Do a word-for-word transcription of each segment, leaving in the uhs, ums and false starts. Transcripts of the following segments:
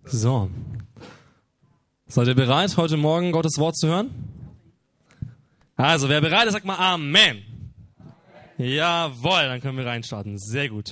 So. Seid ihr bereit, heute Morgen Gottes Wort zu hören? Also, wer bereit ist, sagt mal Amen. Amen. Jawohl, dann können wir reinstarten. Sehr gut.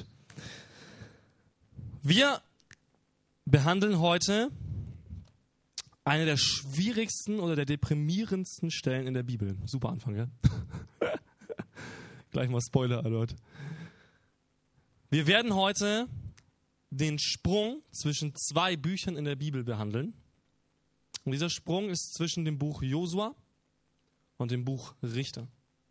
Wir behandeln heute eine der schwierigsten oder der deprimierendsten Stellen in der Bibel. Super Anfang, gell? Gleich mal Spoiler-Alert. Wir werden heute den Sprung zwischen zwei Büchern in der Bibel behandeln. Und dieser Sprung ist zwischen dem Buch Josua und dem Buch Richter.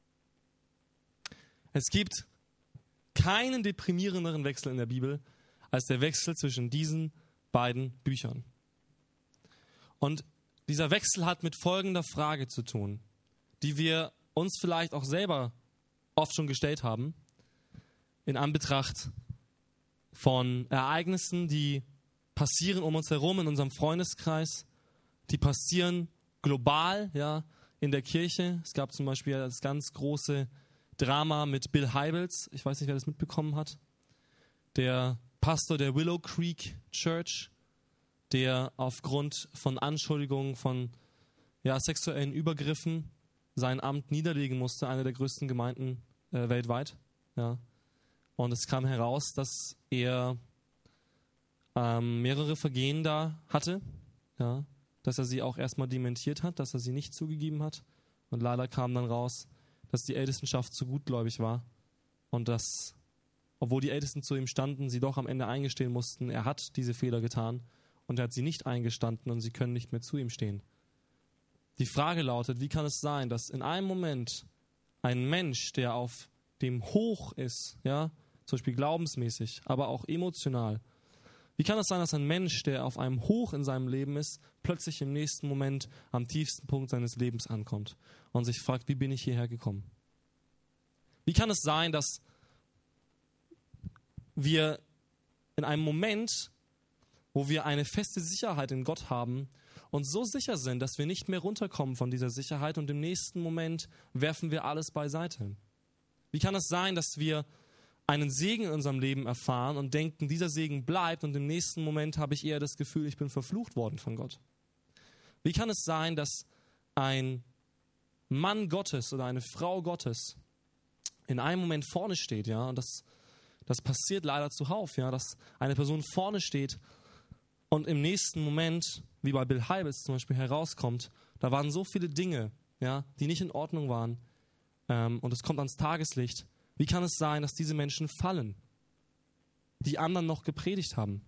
Es gibt keinen deprimierenderen Wechsel in der Bibel als der Wechsel zwischen diesen beiden Büchern. Und dieser Wechsel hat mit folgender Frage zu tun, die wir uns vielleicht auch selber oft schon gestellt haben, in Anbetracht von Ereignissen, die passieren um uns herum in unserem Freundeskreis, die passieren global, ja, in der Kirche. Es gab zum Beispiel das ganz große Drama mit Bill Hybels. Ich weiß nicht, wer das mitbekommen hat. Der Pastor der Willow Creek Church, der aufgrund von Anschuldigungen von ja, sexuellen Übergriffen sein Amt niederlegen musste, eine der größten Gemeinden äh, weltweit. Ja. Und es kam heraus, dass er ähm, mehrere Vergehen da hatte, ja, dass er sie auch erstmal dementiert hat, dass er sie nicht zugegeben hat. Und leider kam dann raus, dass die Ältestenschaft zu gutgläubig war und dass, obwohl die Ältesten zu ihm standen, sie doch am Ende eingestehen mussten, er hat diese Fehler getan und er hat sie nicht eingestanden und sie können nicht mehr zu ihm stehen. Die Frage lautet, wie kann es sein, dass in einem Moment ein Mensch, der auf dem Hoch ist, ja, zum Beispiel glaubensmäßig, aber auch emotional, wie kann es sein, dass ein Mensch, der auf einem Hoch in seinem Leben ist, plötzlich im nächsten Moment am tiefsten Punkt seines Lebens ankommt und sich fragt, wie bin ich hierher gekommen? Wie kann es sein, dass wir in einem Moment, wo wir eine feste Sicherheit in Gott haben und so sicher sind, dass wir nicht mehr runterkommen von dieser Sicherheit und im nächsten Moment werfen wir alles beiseite? Wie kann es sein, dass wir einen Segen in unserem Leben erfahren und denken, dieser Segen bleibt und im nächsten Moment habe ich eher das Gefühl, ich bin verflucht worden von Gott? Wie kann es sein, dass ein Mann Gottes oder eine Frau Gottes in einem Moment vorne steht, ja, und das, das passiert leider zuhauf, ja, dass eine Person vorne steht und im nächsten Moment, wie bei Bill Hybels zum Beispiel, herauskommt, da waren so viele Dinge, ja, die nicht in Ordnung waren, ähm, und es kommt ans Tageslicht. Wie kann es sein, dass diese Menschen fallen, die anderen noch gepredigt haben?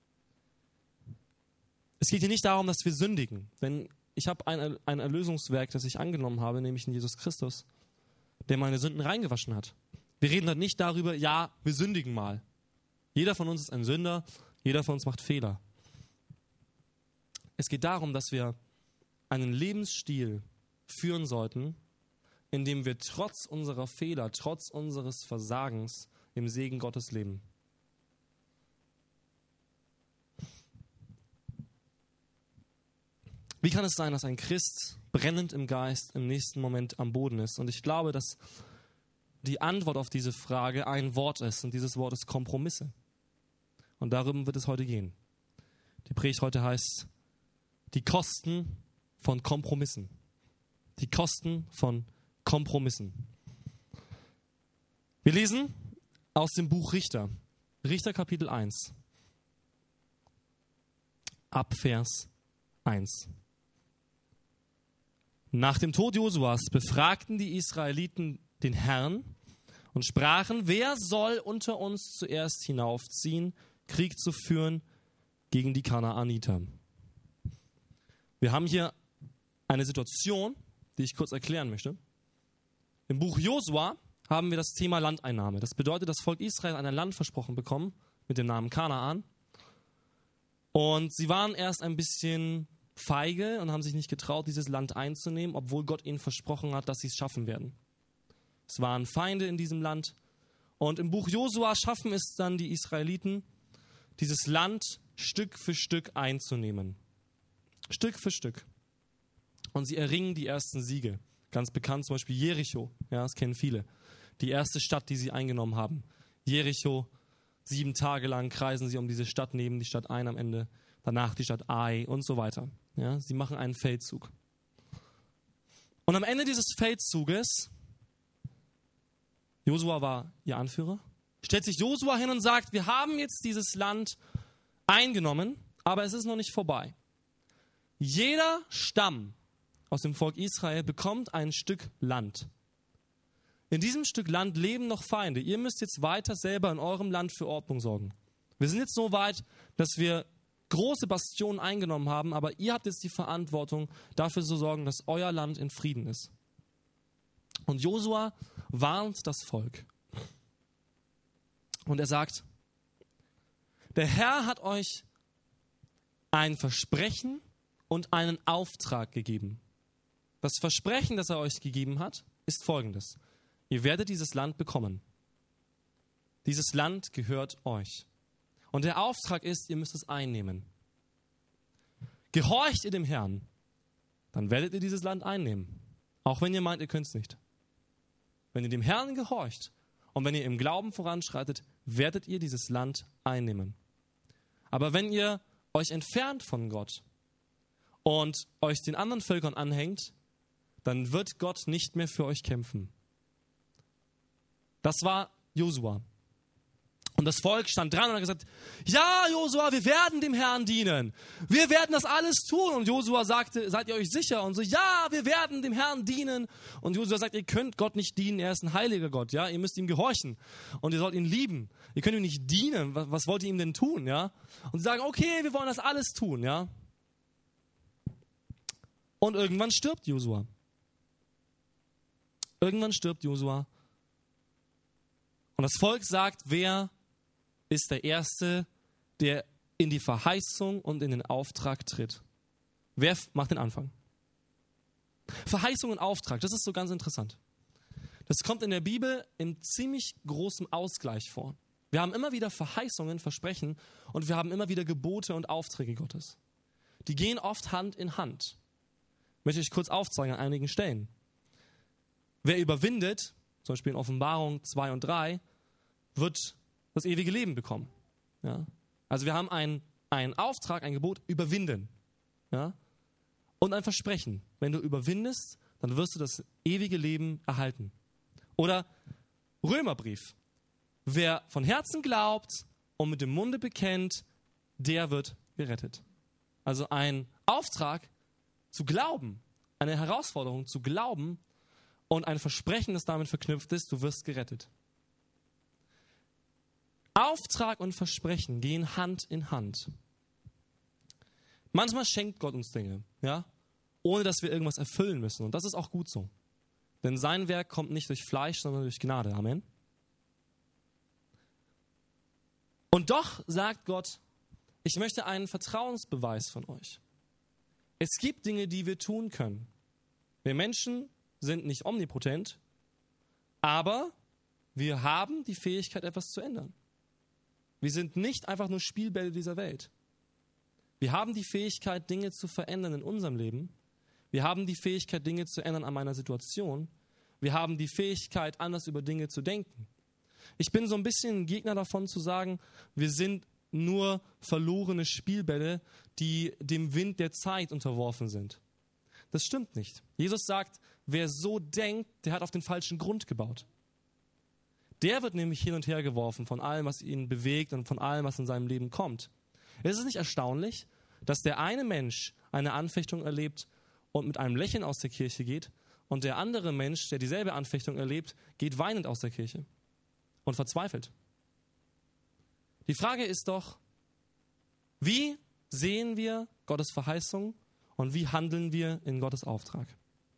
Es geht hier nicht darum, dass wir sündigen, denn ich habe ein, ein Erlösungswerk, das ich angenommen habe, nämlich in Jesus Christus, der meine Sünden reingewaschen hat. Wir reden dort nicht darüber, ja, wir sündigen mal. Jeder von uns ist ein Sünder, jeder von uns macht Fehler. Es geht darum, dass wir einen Lebensstil führen sollten, in dem wir trotz unserer Fehler, trotz unseres Versagens im Segen Gottes leben. Wie kann es sein, dass ein Christ brennend im Geist im nächsten Moment am Boden ist? Und ich glaube, dass die Antwort auf diese Frage ein Wort ist und dieses Wort ist Kompromisse. Und darum wird es heute gehen. Die Predigt heute heißt die Kosten von Kompromissen. Die Kosten von Kompromissen. Wir lesen aus dem Buch Richter. Richter Kapitel eins. Ab Vers eins. Nach dem Tod Josuas befragten die Israeliten den Herrn und sprachen, wer soll unter uns zuerst hinaufziehen, Krieg zu führen gegen die Kanaaniter? Wir haben hier eine Situation, die ich kurz erklären möchte. Im Buch Josua haben wir das Thema Landeinnahme. Das bedeutet, das Volk Israel hat ein Land versprochen bekommen mit dem Namen Kanaan. Und sie waren erst ein bisschen feige und haben sich nicht getraut, dieses Land einzunehmen, obwohl Gott ihnen versprochen hat, dass sie es schaffen werden. Es waren Feinde in diesem Land. Und im Buch Josua schaffen es dann die Israeliten, dieses Land Stück für Stück einzunehmen. Stück für Stück. Und sie erringen die ersten Siege. Ganz bekannt zum Beispiel Jericho, ja, das kennen viele. Die erste Stadt, die sie eingenommen haben. Jericho, sieben Tage lang kreisen sie um diese Stadt, nehmen die Stadt ein am Ende. danach die Stadt Ai und so weiter. Ja, sie machen einen Feldzug. Und am Ende dieses Feldzuges, Josua war ihr Anführer, stellt sich Josua hin und sagt, wir haben jetzt dieses Land eingenommen, aber es ist noch nicht vorbei. Jeder Stamm aus dem Volk Israel bekommt ein Stück Land. In diesem Stück Land leben noch Feinde. Ihr müsst jetzt weiter selber in eurem Land für Ordnung sorgen. Wir sind jetzt so weit, dass wir große Bastionen eingenommen haben, aber ihr habt jetzt die Verantwortung, dafür zu sorgen, dass euer Land in Frieden ist. Und Josua warnt das Volk. Und er sagt, der Herr hat euch ein Versprechen und einen Auftrag gegeben. Das Versprechen, das er euch gegeben hat, ist folgendes. Ihr werdet dieses Land bekommen. Dieses Land gehört euch. Und der Auftrag ist, ihr müsst es einnehmen. Gehorcht ihr dem Herrn, dann werdet ihr dieses Land einnehmen. Auch wenn ihr meint, ihr könnt es nicht. Wenn ihr dem Herrn gehorcht und wenn ihr im Glauben voranschreitet, werdet ihr dieses Land einnehmen. Aber wenn ihr euch entfernt von Gott und euch den anderen Völkern anhängt, dann wird Gott nicht mehr für euch kämpfen. Das war Josua. Und das Volk stand dran und hat gesagt, ja, Josua, wir werden dem Herrn dienen. Wir werden das alles tun. Und Josua sagte, seid ihr euch sicher? Und so, ja, wir werden dem Herrn dienen. Und Josua sagt, ihr könnt Gott nicht dienen, er ist ein heiliger Gott, ja. Ihr müsst ihm gehorchen und ihr sollt ihn lieben. Ihr könnt ihm nicht dienen. Was, was wollt ihr ihm denn tun, ja? Und sie sagen, okay, wir wollen das alles tun, ja. Und irgendwann stirbt Josua. Irgendwann stirbt Josua. Und das Volk sagt, wer ist der Erste, der in die Verheißung und in den Auftrag tritt? Wer macht den Anfang? Verheißung und Auftrag, das ist so ganz interessant. Das kommt in der Bibel in ziemlich großem Ausgleich vor. Wir haben immer wieder Verheißungen, Versprechen und wir haben immer wieder Gebote und Aufträge Gottes. Die gehen oft Hand in Hand. Möchte ich kurz aufzeigen an einigen Stellen. Wer überwindet, zum Beispiel in Offenbarung zwei und drei, wird das ewige Leben bekommen. Ja? Also wir haben einen, einen Auftrag, ein Gebot, überwinden. Ja? Und ein Versprechen. Wenn du überwindest, dann wirst du das ewige Leben erhalten. Oder Römerbrief. Wer von Herzen glaubt und mit dem Munde bekennt, der wird gerettet. Also ein Auftrag zu glauben, eine Herausforderung zu glauben und ein Versprechen, das damit verknüpft ist, du wirst gerettet. Auftrag und Versprechen gehen Hand in Hand. Manchmal schenkt Gott uns Dinge, ja, ohne dass wir irgendwas erfüllen müssen. Und das ist auch gut so. Denn sein Werk kommt nicht durch Fleisch, sondern durch Gnade. Amen. Und doch sagt Gott, ich möchte einen Vertrauensbeweis von euch. Es gibt Dinge, die wir tun können. Wir Menschen sind nicht omnipotent, aber wir haben die Fähigkeit, etwas zu ändern. Wir sind nicht einfach nur Spielbälle dieser Welt. Wir haben die Fähigkeit, Dinge zu verändern in unserem Leben. Wir haben die Fähigkeit, Dinge zu ändern an meiner Situation. Wir haben die Fähigkeit, anders über Dinge zu denken. Ich bin so ein bisschen ein Gegner davon zu sagen, wir sind nur verlorene Spielbälle, die dem Wind der Zeit unterworfen sind. Das stimmt nicht. Jesus sagt, wer so denkt, der hat auf den falschen Grund gebaut. Der wird nämlich hin und her geworfen von allem, was ihn bewegt und von allem, was in seinem Leben kommt. Es ist nicht erstaunlich, dass der eine Mensch eine Anfechtung erlebt und mit einem Lächeln aus der Kirche geht und der andere Mensch, der dieselbe Anfechtung erlebt, geht weinend aus der Kirche und verzweifelt. Die Frage ist doch, wie sehen wir Gottes Verheißung und wie handeln wir in Gottes Auftrag?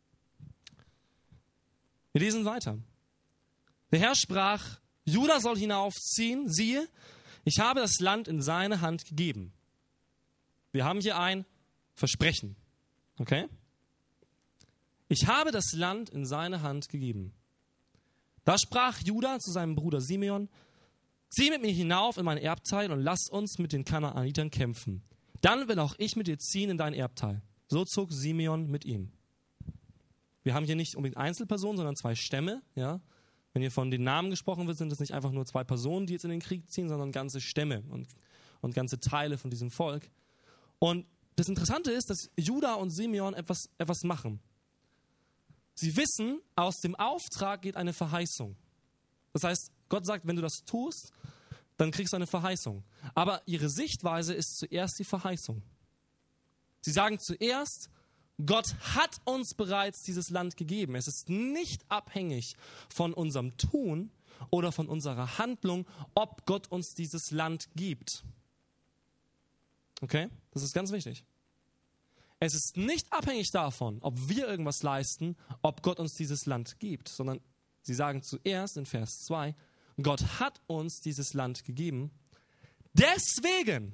Wir lesen weiter. Der Herr sprach, Juda soll hinaufziehen, siehe, ich habe das Land in seine Hand gegeben. Wir haben hier ein Versprechen. Okay? Ich habe das Land in seine Hand gegeben. Da sprach Juda zu seinem Bruder Simeon, zieh mit mir hinauf in mein Erbteil und lass uns mit den Kanaanitern kämpfen. Dann will auch ich mit dir ziehen in dein Erbteil. So zog Simeon mit ihm. Wir haben hier nicht unbedingt Einzelpersonen, sondern zwei Stämme, ja. Wenn hier von den Namen gesprochen wird, sind es nicht einfach nur zwei Personen, die jetzt in den Krieg ziehen, sondern ganze Stämme und, und ganze Teile von diesem Volk. Und das Interessante ist, dass Juda und Simeon etwas, etwas machen. Sie wissen, aus dem Auftrag geht eine Verheißung. Das heißt, Gott sagt, wenn du das tust, dann kriegst du eine Verheißung. Aber ihre Sichtweise ist zuerst die Verheißung. Sie sagen zuerst, Gott hat uns bereits dieses Land gegeben. Es ist nicht abhängig von unserem Tun oder von unserer Handlung, ob Gott uns dieses Land gibt. Okay? Das ist ganz wichtig. Es ist nicht abhängig davon, ob wir irgendwas leisten, ob Gott uns dieses Land gibt, sondern sie sagen zuerst in Vers zwei, Gott hat uns dieses Land gegeben. Deswegen,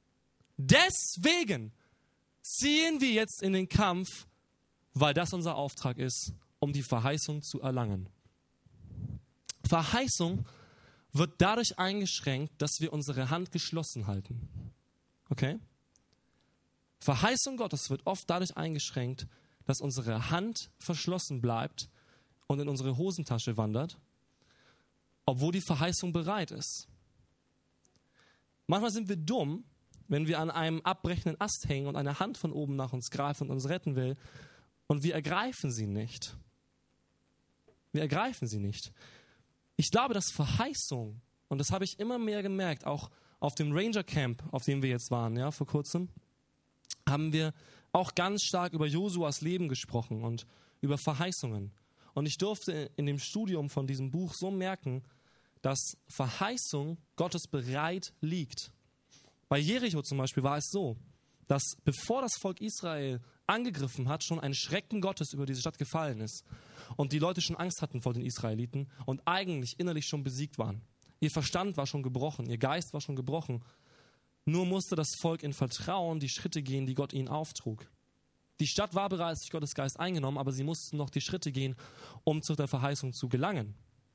deswegen ziehen wir jetzt in den Kampf, weil das unser Auftrag ist, um die Verheißung zu erlangen. Verheißung wird dadurch eingeschränkt, dass wir unsere Hand geschlossen halten. Okay? Verheißung Gottes wird oft dadurch eingeschränkt, dass unsere Hand verschlossen bleibt und in unsere Hosentasche wandert, obwohl die Verheißung bereit ist. Manchmal sind wir dumm, wenn wir an einem abbrechenden Ast hängen und eine Hand von oben nach uns greift und uns retten will und wir ergreifen sie nicht. Wir ergreifen sie nicht. Ich glaube, dass Verheißung, und das habe ich immer mehr gemerkt, auch auf dem Ranger Camp, auf dem wir jetzt waren, ja, vor kurzem, haben wir auch ganz stark über Josuas Leben gesprochen und über Verheißungen. Und ich durfte in dem Studium von diesem Buch so merken, dass Verheißung Gottes bereit liegt. Bei Jericho zum Beispiel war es so, dass bevor das Volk Israel angegriffen hat, schon ein Schrecken Gottes über diese Stadt gefallen ist. Und die Leute schon Angst hatten vor den Israeliten und eigentlich innerlich schon besiegt waren. Ihr Verstand war schon gebrochen, ihr Geist war schon gebrochen. Nur musste das Volk in Vertrauen die Schritte gehen, die Gott ihnen auftrug. Die Stadt war bereits durch Gottes Geist eingenommen, aber sie mussten noch die Schritte gehen, um zu der Verheißung zu gelangen.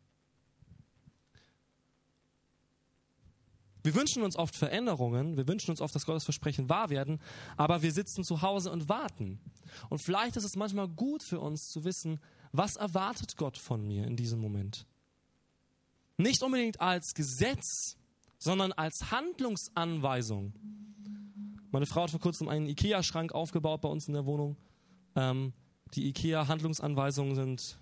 Wir wünschen uns oft Veränderungen, wir wünschen uns oft, dass Gottes Versprechen wahr werden, aber wir sitzen zu Hause und warten. Und vielleicht ist es manchmal gut für uns zu wissen, was erwartet Gott von mir in diesem Moment? Nicht unbedingt als Gesetz, sondern als Handlungsanweisung. Meine Frau hat vor kurzem einen Ikea-Schrank aufgebaut bei uns in der Wohnung. Ähm, die Ikea-Handlungsanweisungen sind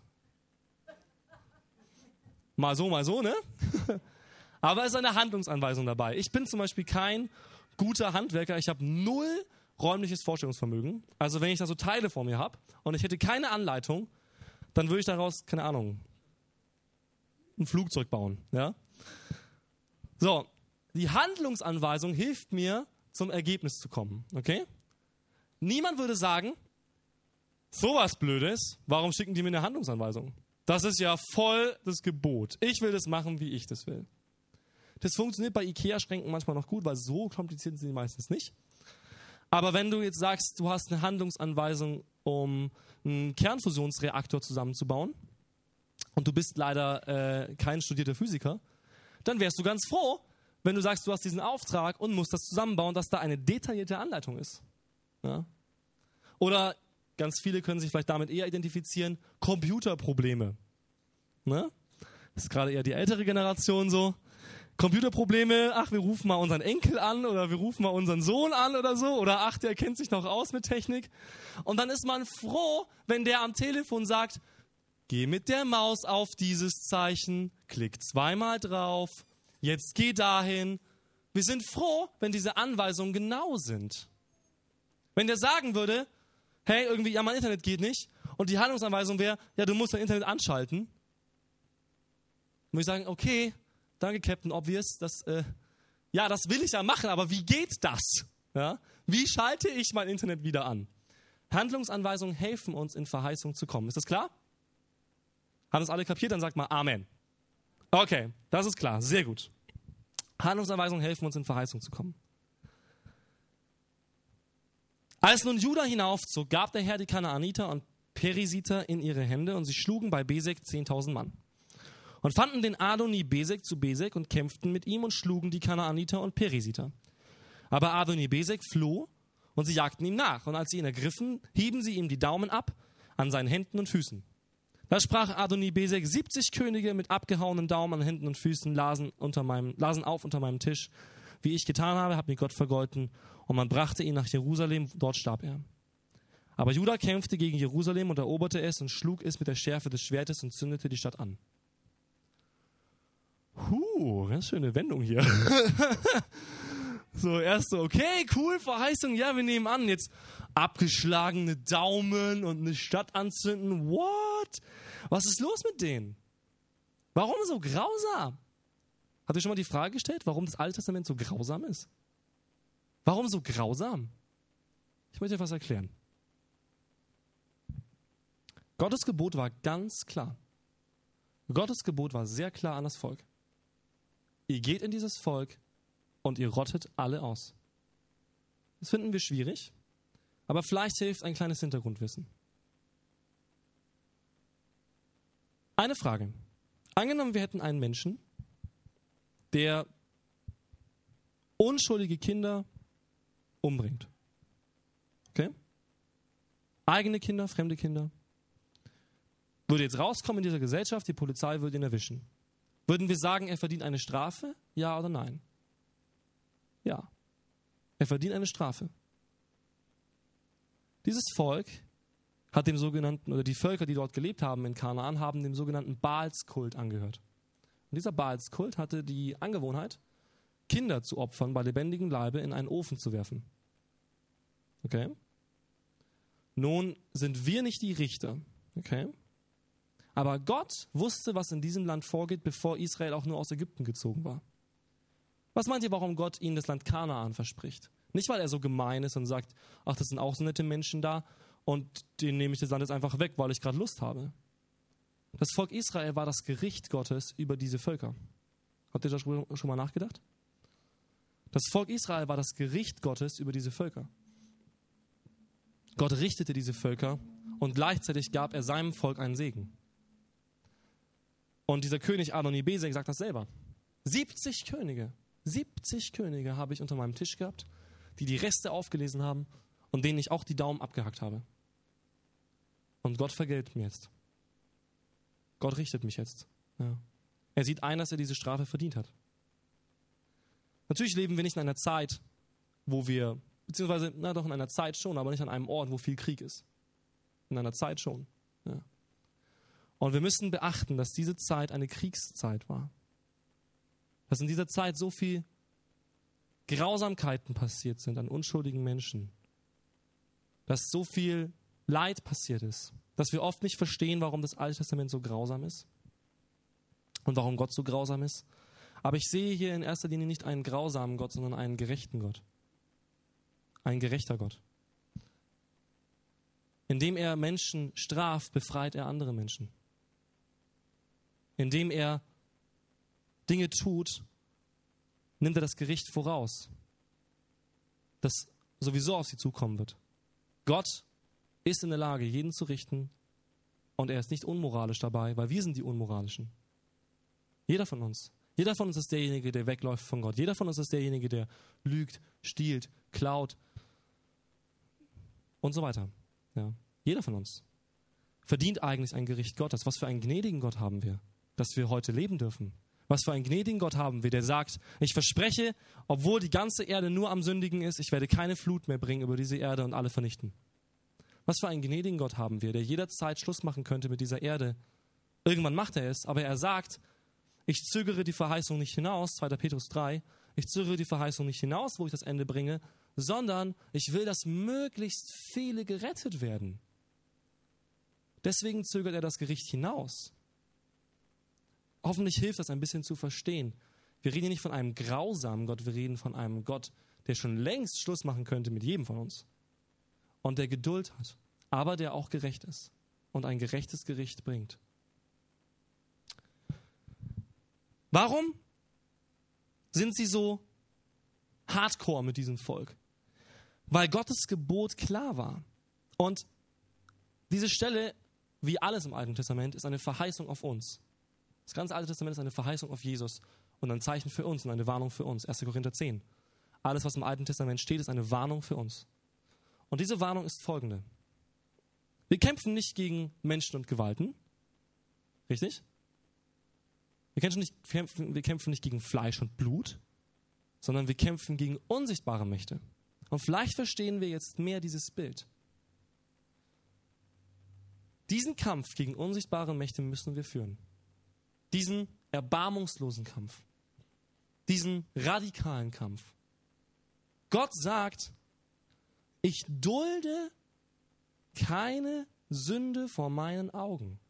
mal so, mal so, ne? Aber es ist eine Handlungsanweisung dabei. Ich bin zum Beispiel kein guter Handwerker. Ich habe null räumliches Vorstellungsvermögen. Also wenn ich da so Teile vor mir habe und ich hätte keine Anleitung, dann würde ich daraus, keine Ahnung, ein Flugzeug bauen. Ja? So, die Handlungsanweisung hilft mir, zum Ergebnis zu kommen. Okay? Niemand würde sagen, sowas Blödes, warum schicken die mir eine Handlungsanweisung? Das ist ja voll das Gebot. Ich will das machen, wie ich das will. Das funktioniert bei Ikea-Schränken manchmal noch gut, weil so kompliziert sind sie meistens nicht. Aber wenn du jetzt sagst, du hast eine Handlungsanweisung, um einen Kernfusionsreaktor zusammenzubauen und du bist leider äh, kein studierter Physiker, dann wärst du ganz froh, wenn du sagst, du hast diesen Auftrag und musst das zusammenbauen, dass da eine detaillierte Anleitung ist. Ja? Oder ganz viele können sich vielleicht damit eher identifizieren, Computerprobleme. Ne? Das ist gerade eher die ältere Generation so. Computerprobleme, ach, wir rufen mal unseren Enkel an oder wir rufen mal unseren Sohn an oder so. Oder ach, der kennt sich noch aus mit Technik. Und dann ist man froh, wenn der am Telefon sagt, geh mit der Maus auf dieses Zeichen, klick zweimal drauf, jetzt geh dahin. Wir sind froh, wenn diese Anweisungen genau sind. Wenn der sagen würde, hey, irgendwie, ja, mein Internet geht nicht und die Handlungsanweisung wäre, ja, du musst dein Internet anschalten. Muss ich sagen, okay, danke, Captain Obvious. Das, äh, ja, das will ich ja machen, aber wie geht das? Ja? Wie schalte ich mein Internet wieder an? Handlungsanweisungen helfen uns, in Verheißung zu kommen. Ist das klar? Haben das alle kapiert? Dann sagt mal Amen. Okay, das ist klar. Sehr gut. Handlungsanweisungen helfen uns, in Verheißung zu kommen. Als nun Juda hinaufzog, gab der Herr die Kanaaniter und Perisiter in ihre Hände und sie schlugen bei Besek zehntausend Mann. Und fanden den Adoni-Besek zu Besek und kämpften mit ihm und schlugen die Kanaaniter und Perisiter. Aber Adoni-Besek floh und sie jagten ihm nach. Und als sie ihn ergriffen, hieben sie ihm die Daumen ab an seinen Händen und Füßen. Da sprach Adoni-Besek, siebzig Könige mit abgehauenen Daumen an Händen und Füßen lasen, unter meinem, lasen auf unter meinem Tisch. wie ich getan habe, hat mir Gott vergolten. Und man brachte ihn nach Jerusalem, dort starb er. Aber Juda kämpfte gegen Jerusalem und eroberte es und schlug es mit der Schärfe des Schwertes und zündete die Stadt an. Huh, ganz schöne Wendung hier. So, erst so, okay, cool, Verheißung, ja, wir nehmen an. Jetzt abgeschlagene Daumen und eine Stadt anzünden. What? Was ist los mit denen? Warum so grausam? Habt ihr schon mal die Frage gestellt, warum das Alte Testament so grausam ist? Warum so grausam? Ich möchte dir was erklären. Gottes Gebot war ganz klar. Gottes Gebot war sehr klar an das Volk. Ihr geht in dieses Volk und ihr rottet alle aus. Das finden wir schwierig, aber vielleicht hilft ein kleines Hintergrundwissen. Eine Frage. Angenommen, wir hätten einen Menschen, der unschuldige Kinder umbringt. Okay? Eigene Kinder, fremde Kinder. Würde jetzt rauskommen in dieser Gesellschaft, die Polizei würde ihn erwischen. Würden wir sagen, er verdient eine Strafe? Ja oder nein? Ja. Er verdient eine Strafe. Dieses Volk hat dem sogenannten, oder die Völker, die dort gelebt haben in Kanaan, haben dem sogenannten Baalskult angehört. Und dieser Baalskult hatte die Angewohnheit, Kinder zu opfern, bei lebendigem Leibe in einen Ofen zu werfen. Okay? Nun sind wir nicht die Richter. Okay? Aber Gott wusste, was in diesem Land vorgeht, bevor Israel auch nur aus Ägypten gezogen war. Was meint ihr, warum Gott ihnen das Land Kanaan verspricht? Nicht, weil er so gemein ist und sagt, ach, das sind auch so nette Menschen da und denen nehme ich das Land jetzt einfach weg, weil ich gerade Lust habe. Das Volk Israel war das Gericht Gottes über diese Völker. Habt ihr da schon mal nachgedacht? Das Volk Israel war das Gericht Gottes über diese Völker. Gott richtete diese Völker und gleichzeitig gab er seinem Volk einen Segen. Und dieser König Adoni-Bezek sagt das selber. siebzig Könige, siebzig Könige habe ich unter meinem Tisch gehabt, die die Reste aufgelesen haben und denen ich auch die Daumen abgehackt habe. Und Gott vergällt mir jetzt. Gott richtet mich jetzt. Ja. Er sieht ein, dass er diese Strafe verdient hat. Natürlich leben wir nicht in einer Zeit, wo wir, beziehungsweise, na doch in einer Zeit schon, aber nicht an einem Ort, wo viel Krieg ist. In einer Zeit schon. Ja. Und wir müssen beachten, dass diese Zeit eine Kriegszeit war. Dass in dieser Zeit so viel Grausamkeiten passiert sind an unschuldigen Menschen. Dass so viel Leid passiert ist. Dass wir oft nicht verstehen, warum das Alte Testament so grausam ist. Und warum Gott so grausam ist. Aber ich sehe hier in erster Linie nicht einen grausamen Gott, sondern einen gerechten Gott. Ein gerechter Gott. Indem er Menschen straft, befreit er andere Menschen. Indem er Dinge tut, nimmt er das Gericht voraus, das sowieso auf sie zukommen wird. Gott ist in der Lage, jeden zu richten und er ist nicht unmoralisch dabei, weil wir sind die Unmoralischen. Jeder von uns. Jeder von uns ist derjenige, der wegläuft von Gott. Jeder von uns ist derjenige, der lügt, stiehlt, klaut und so weiter. Ja. Jeder von uns verdient eigentlich ein Gericht Gottes. Was für einen gnädigen Gott haben wir, dass wir heute leben dürfen. Was für einen gnädigen Gott haben wir, der sagt, ich verspreche, obwohl die ganze Erde nur am Sündigen ist, ich werde keine Flut mehr bringen über diese Erde und alle vernichten. Was für einen gnädigen Gott haben wir, der jederzeit Schluss machen könnte mit dieser Erde. Irgendwann macht er es, aber er sagt, ich zögere die Verheißung nicht hinaus, zweiter Petrus drei, ich zögere die Verheißung nicht hinaus, wo ich das Ende bringe, sondern ich will, dass möglichst viele gerettet werden. Deswegen zögert er das Gericht hinaus. Hoffentlich hilft das ein bisschen zu verstehen. Wir reden hier nicht von einem grausamen Gott, wir reden von einem Gott, der schon längst Schluss machen könnte mit jedem von uns. Und der Geduld hat, aber der auch gerecht ist und ein gerechtes Gericht bringt. Warum sind sie so hardcore mit diesem Volk? Weil Gottes Gebot klar war. Und diese Stelle, wie alles im Alten Testament, ist eine Verheißung auf uns. Das ganze Alte Testament ist eine Verheißung auf Jesus und ein Zeichen für uns und eine Warnung für uns. erster Korinther zehn. Alles, was im Alten Testament steht, ist eine Warnung für uns. Und diese Warnung ist folgende. Wir kämpfen nicht gegen Menschen und Gewalten. Richtig? Wir kämpfen nicht, wir kämpfen nicht gegen Fleisch und Blut. sondern wir kämpfen gegen unsichtbare Mächte. Und vielleicht verstehen wir jetzt mehr dieses Bild. Diesen Kampf gegen unsichtbare Mächte müssen wir führen. Diesen erbarmungslosen Kampf. Diesen radikalen Kampf. Gott sagt, ich dulde keine Sünde vor meinen Augen.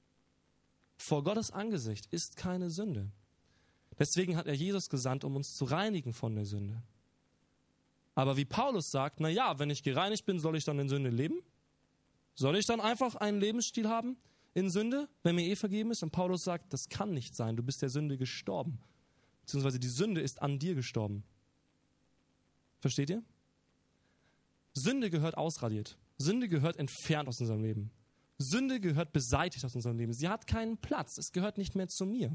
Vor Gottes Angesicht ist keine Sünde. Deswegen hat er Jesus gesandt, um uns zu reinigen von der Sünde. Aber wie Paulus sagt, na ja, wenn ich gereinigt bin, soll ich dann in Sünde leben? Soll ich dann einfach einen Lebensstil haben in Sünde, wenn mir eh vergeben ist? Und Paulus sagt, das kann nicht sein, du bist der Sünde gestorben. Beziehungsweise die Sünde ist an dir gestorben. Versteht ihr? Sünde gehört ausradiert. Sünde gehört entfernt aus unserem Leben. Sünde gehört beseitigt aus unserem Leben. Sie hat keinen Platz. Es gehört nicht mehr zu mir.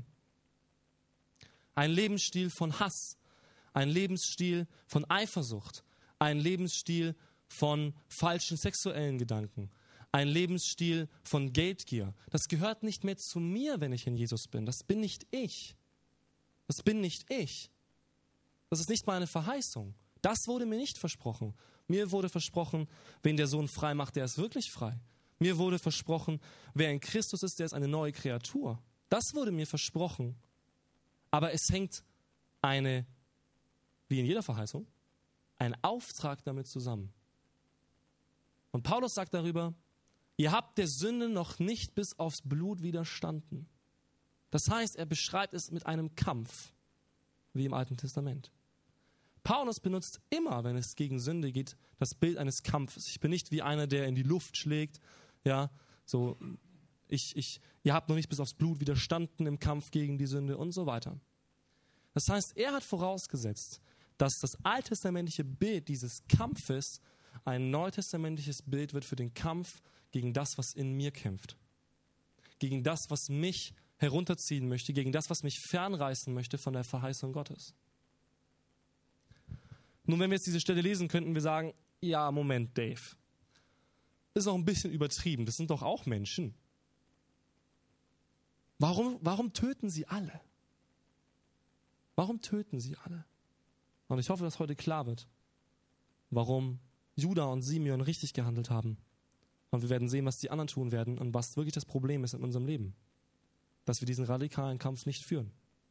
Ein Lebensstil von Hass. Ein Lebensstil von Eifersucht. Ein Lebensstil von falschen sexuellen Gedanken. Ein Lebensstil von Geldgier. Das gehört nicht mehr zu mir, wenn ich in Jesus bin. Das bin nicht ich. Das bin nicht ich. Das ist nicht meine Verheißung. Das wurde mir nicht versprochen. Mir wurde versprochen, wen der Sohn frei macht, der ist wirklich frei. Mir wurde versprochen, wer in Christus ist, der ist eine neue Kreatur. Das wurde mir versprochen. Aber es hängt eine, wie in jeder Verheißung, ein Auftrag damit zusammen. Und Paulus sagt darüber, ihr habt der Sünde noch nicht bis aufs Blut widerstanden. Das heißt, er beschreibt es mit einem Kampf, wie im Alten Testament. Paulus benutzt immer, wenn es gegen Sünde geht, das Bild eines Kampfes. Ich bin nicht wie einer, der in die Luft schlägt. Ja, so, ich, ich, ihr habt noch nicht bis aufs Blut widerstanden im Kampf gegen die Sünde und so weiter. Das heißt, er hat vorausgesetzt, dass das alttestamentliche Bild dieses Kampfes ein neutestamentliches Bild wird für den Kampf gegen das, was in mir kämpft. Gegen das, was mich herunterziehen möchte, gegen das, was mich fernreißen möchte von der Verheißung Gottes. Nun, wenn wir jetzt diese Stelle lesen, könnten wir sagen, ja, Moment, Dave, ist noch ein bisschen übertrieben, das sind doch auch Menschen. Warum, warum töten sie alle? Warum töten sie alle? Und ich hoffe, dass heute klar wird, warum Judah und Simeon richtig gehandelt haben. Und wir werden sehen, was die anderen tun werden und was wirklich das Problem ist in unserem Leben. Dass wir diesen radikalen Kampf nicht führen.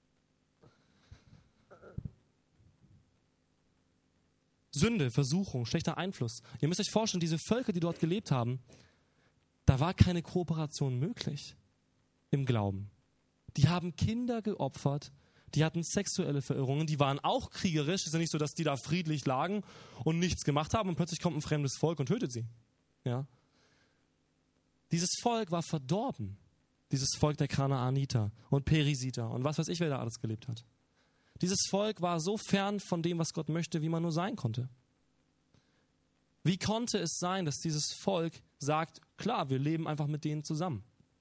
Sünde, Versuchung, schlechter Einfluss. Ihr müsst euch vorstellen, diese Völker, die dort gelebt haben, da war keine Kooperation möglich im Glauben. Die haben Kinder geopfert, die hatten sexuelle Verirrungen, die waren auch kriegerisch. Es ist ja nicht so, dass die da friedlich lagen und nichts gemacht haben und plötzlich kommt ein fremdes Volk und tötet sie. Ja? Dieses Volk war verdorben. Dieses Volk der Kanaaniter und Perisiter und was weiß ich, wer da alles gelebt hat. Dieses Volk war so fern von dem, was Gott möchte, wie man nur sein konnte. Wie konnte es sein, dass dieses Volk sagt, klar, wir leben einfach mit denen zusammen?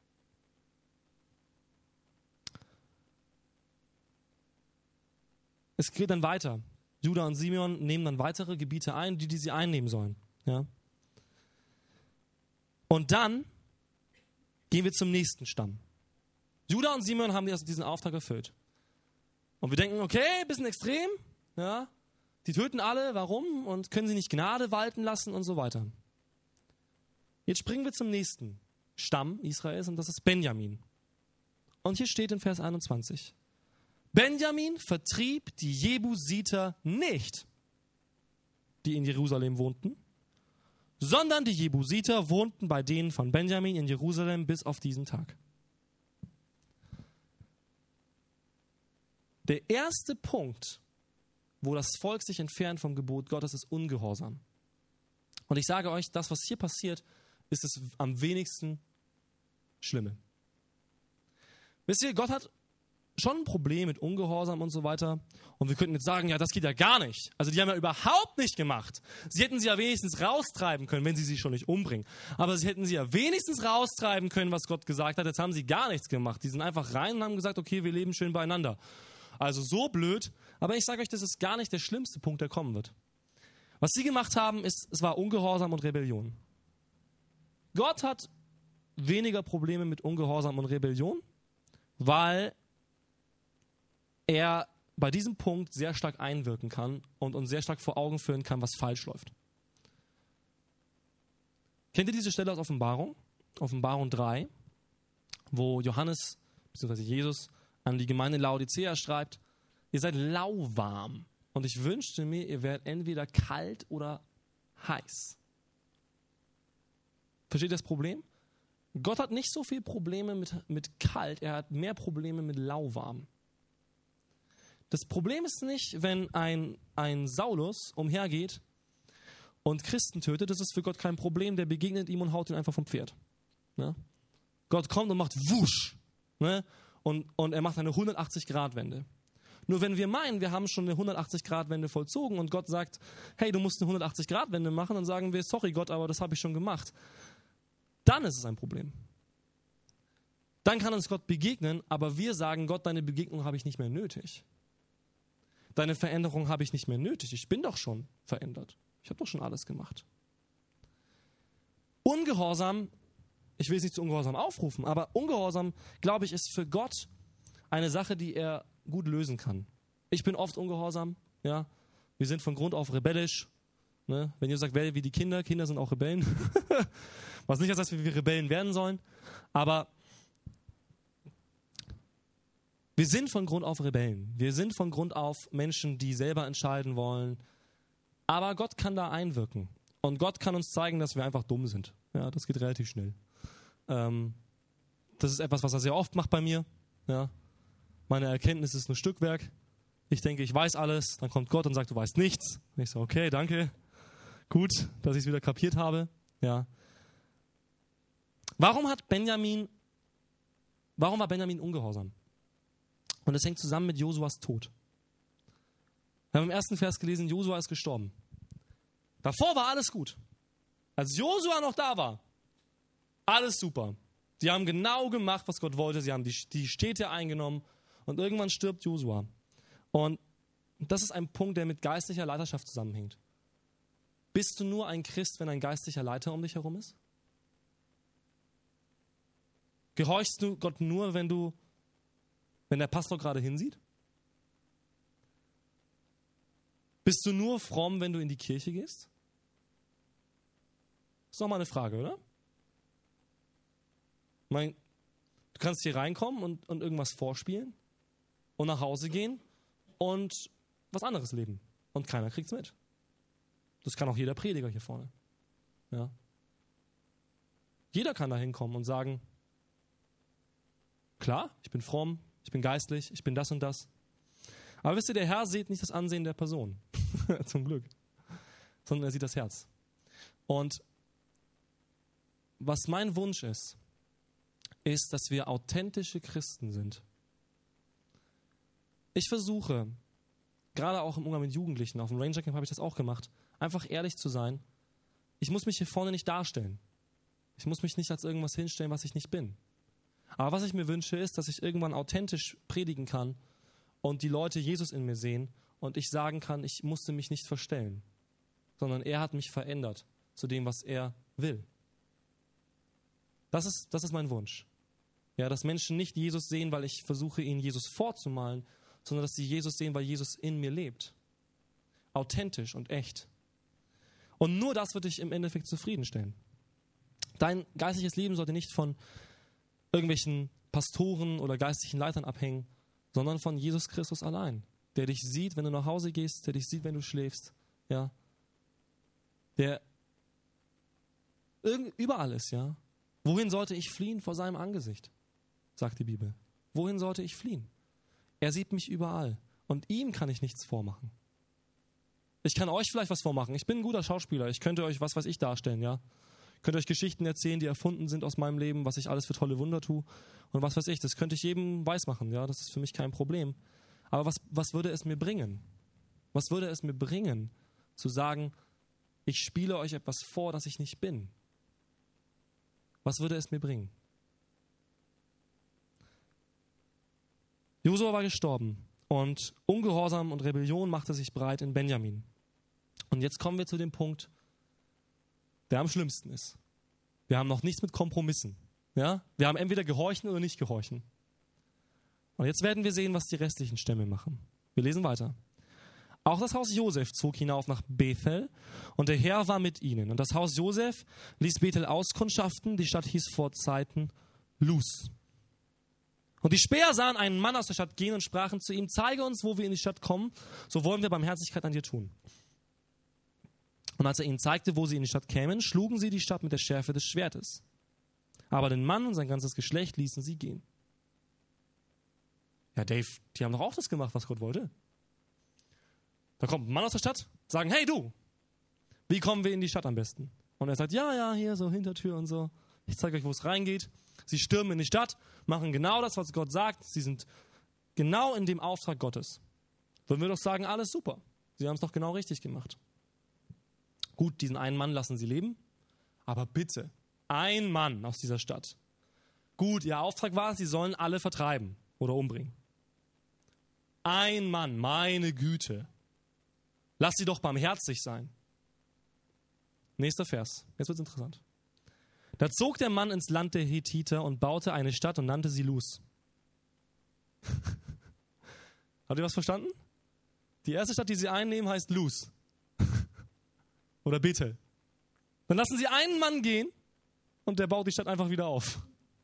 Es geht dann weiter. Judah und Simeon nehmen dann weitere Gebiete ein, die, die sie einnehmen sollen. Ja? Und dann gehen wir zum nächsten Stamm. Judah und Simeon haben diesen Auftrag erfüllt. Und wir denken, okay, bisschen extrem. Ja? Die töten alle, warum? Und können sie nicht Gnade walten lassen und so weiter. Jetzt springen wir zum nächsten Stamm Israels und das ist Benjamin. Und hier steht in Vers einundzwanzig. Benjamin vertrieb die Jebusiter nicht, die in Jerusalem wohnten, sondern die Jebusiter wohnten bei denen von Benjamin in Jerusalem bis auf diesen Tag. Der erste Punkt, wo das Volk sich entfernt vom Gebot Gottes, ist Ungehorsam. Und ich sage euch, das, was hier passiert, ist das am wenigsten Schlimme. Wisst ihr, Gott hat schon ein Problem mit Ungehorsam und so weiter. Und wir könnten jetzt sagen, ja, das geht ja gar nicht. Also die haben ja überhaupt nicht gemacht. Sie hätten sie ja wenigstens raustreiben können, wenn sie sie schon nicht umbringen. Aber sie hätten sie ja wenigstens raustreiben können, was Gott gesagt hat. Jetzt haben sie gar nichts gemacht. Die sind einfach rein und haben gesagt, okay, wir leben schön beieinander. Also so blöd. Aber ich sage euch, das ist gar nicht der schlimmste Punkt, der kommen wird. Was sie gemacht haben, ist, es war Ungehorsam und Rebellion. Gott hat weniger Probleme mit Ungehorsam und Rebellion, weil er bei diesem Punkt sehr stark einwirken kann und uns sehr stark vor Augen führen kann, was falsch läuft. Kennt ihr diese Stelle aus Offenbarung? Offenbarung drei, wo Johannes bzw. Jesus an die Gemeinde Laodicea schreibt, ihr seid lauwarm und ich wünschte mir, ihr werdet entweder kalt oder heiß. Versteht ihr das Problem? Gott hat nicht so viele Probleme mit, mit kalt, er hat mehr Probleme mit lauwarm. Das Problem ist nicht, wenn ein, ein Saulus umhergeht und Christen tötet, das ist für Gott kein Problem, der begegnet ihm und haut ihn einfach vom Pferd. Ne? Gott kommt und macht wusch, ne? und, und er macht eine hundertachtzig-Grad-Wende. Nur wenn wir meinen, wir haben schon eine hundertachtzig-Grad-Wende vollzogen und Gott sagt, hey, du musst eine hundertachtzig-Grad-Wende machen, dann sagen wir, sorry Gott, aber das habe ich schon gemacht. Dann ist es ein Problem. Dann kann uns Gott begegnen, aber wir sagen, Gott, deine Begegnung habe ich nicht mehr nötig. Deine Veränderung habe ich nicht mehr nötig. Ich bin doch schon verändert. Ich habe doch schon alles gemacht. Ungehorsam, ich will es nicht zu Ungehorsam aufrufen, aber Ungehorsam, glaube ich, ist für Gott eine Sache, die er gut lösen kann. Ich bin oft ungehorsam, ja. Wir sind von Grund auf rebellisch. Ne? Wenn ihr sagt, werde wie die Kinder, Kinder sind auch Rebellen. Was nicht heißt, dass wir Rebellen werden sollen, aber wir sind von Grund auf Rebellen. Wir sind von Grund auf Menschen, die selber entscheiden wollen. Aber Gott kann da einwirken. Und Gott kann uns zeigen, dass wir einfach dumm sind. Ja, das geht relativ schnell. Ähm, das ist etwas, was er sehr oft macht bei mir. Ja. Meine Erkenntnis ist ein Stückwerk. Ich denke, ich weiß alles. Dann kommt Gott und sagt, du weißt nichts. Und ich so, okay, danke. Gut, dass ich es wieder kapiert habe. Ja. Warum hat Benjamin, warum war Benjamin ungehorsam? Und das hängt zusammen mit Josuas Tod. Wir haben im ersten Vers gelesen, Josua ist gestorben. Davor war alles gut. Als Josua noch da war, alles super. Sie haben genau gemacht, was Gott wollte. Sie haben die, die Städte eingenommen und irgendwann stirbt Josua. Und das ist ein Punkt, der mit geistlicher Leiterschaft zusammenhängt. Bist du nur ein Christ, wenn ein geistlicher Leiter um dich herum ist? Gehorchst du Gott nur, wenn du, wenn der Pastor gerade hinsieht? Bist du nur fromm, wenn du in die Kirche gehst? Ist doch mal eine Frage, oder? Ich meine, du kannst hier reinkommen und, und irgendwas vorspielen und nach Hause gehen und was anderes leben. Und keiner kriegt's mit. Das kann auch jeder Prediger hier vorne. Ja. Jeder kann da hinkommen und sagen, klar, ich bin fromm, ich bin geistlich, ich bin das und das. Aber wisst ihr, der Herr sieht nicht das Ansehen der Person. Zum Glück. Sondern er sieht das Herz. Und was mein Wunsch ist, ist, dass wir authentische Christen sind. Ich versuche, gerade auch im Umgang mit Jugendlichen, auf dem Ranger Camp habe ich das auch gemacht, einfach ehrlich zu sein. Ich muss mich hier vorne nicht darstellen. Ich muss mich nicht als irgendwas hinstellen, was ich nicht bin. Aber was ich mir wünsche, ist, dass ich irgendwann authentisch predigen kann und die Leute Jesus in mir sehen und ich sagen kann, ich musste mich nicht verstellen, sondern er hat mich verändert zu dem, was er will. Das ist, das ist mein Wunsch. Ja, dass Menschen nicht Jesus sehen, weil ich versuche, ihnen Jesus vorzumalen, sondern dass sie Jesus sehen, weil Jesus in mir lebt. Authentisch und echt. Und nur das wird dich im Endeffekt zufriedenstellen. Dein geistliches Leben sollte nicht von irgendwelchen Pastoren oder geistlichen Leitern abhängen, sondern von Jesus Christus allein, der dich sieht, wenn du nach Hause gehst, der dich sieht, wenn du schläfst, ja, der irgend, überall ist, ja. Wohin sollte ich fliehen? Vor seinem Angesicht, sagt die Bibel. Wohin sollte ich fliehen? Er sieht mich überall und ihm kann ich nichts vormachen. Ich kann euch vielleicht was vormachen. Ich bin ein guter Schauspieler. Ich könnte euch was weiß ich darstellen, ja. Ich könnte euch Geschichten erzählen, die erfunden sind aus meinem Leben, was ich alles für tolle Wunder tue und was weiß ich. Das könnte ich jedem weismachen, ja. Das ist für mich kein Problem. Aber was, was würde es mir bringen? Was würde es mir bringen, zu sagen, ich spiele euch etwas vor, das ich nicht bin? Was würde es mir bringen? Josua war gestorben und Ungehorsam und Rebellion machte sich breit in Benjamin. Und jetzt kommen wir zu dem Punkt, der am schlimmsten ist. Wir haben noch nichts mit Kompromissen. Ja? Wir haben entweder gehorchen oder nicht gehorchen. Und jetzt werden wir sehen, was die restlichen Stämme machen. Wir lesen weiter. Auch das Haus Josef zog hinauf nach Bethel und der Herr war mit ihnen. Und das Haus Josef ließ Bethel auskundschaften, die Stadt hieß vor Zeiten Luz. Und die Späher sahen einen Mann aus der Stadt gehen und sprachen zu ihm, zeige uns, wo wir in die Stadt kommen, so wollen wir Barmherzigkeit an dir tun. Und als er ihnen zeigte, wo sie in die Stadt kämen, schlugen sie die Stadt mit der Schärfe des Schwertes. Aber den Mann und sein ganzes Geschlecht ließen sie gehen. Ja, Dave, die haben doch auch das gemacht, was Gott wollte. Da kommt ein Mann aus der Stadt, sagen, hey du, wie kommen wir in die Stadt am besten? Und er sagt, ja, ja, hier so Hintertür und so. Ich zeige euch, wo es reingeht. Sie stürmen in die Stadt, machen genau das, was Gott sagt. Sie sind genau in dem Auftrag Gottes. Würden wir doch sagen, alles super. Sie haben es doch genau richtig gemacht. Gut, diesen einen Mann lassen sie leben, aber bitte, ein Mann aus dieser Stadt. Gut, ihr Auftrag war, sie sollen alle vertreiben oder umbringen. Ein Mann, meine Güte. Lass sie doch barmherzig sein. Nächster Vers, jetzt wird's interessant. Da zog der Mann ins Land der Hethiter und baute eine Stadt und nannte sie Luz. Habt ihr was verstanden? Die erste Stadt, die sie einnehmen, heißt Luz. Oder Bethel. Dann lassen sie einen Mann gehen und der baut die Stadt einfach wieder auf.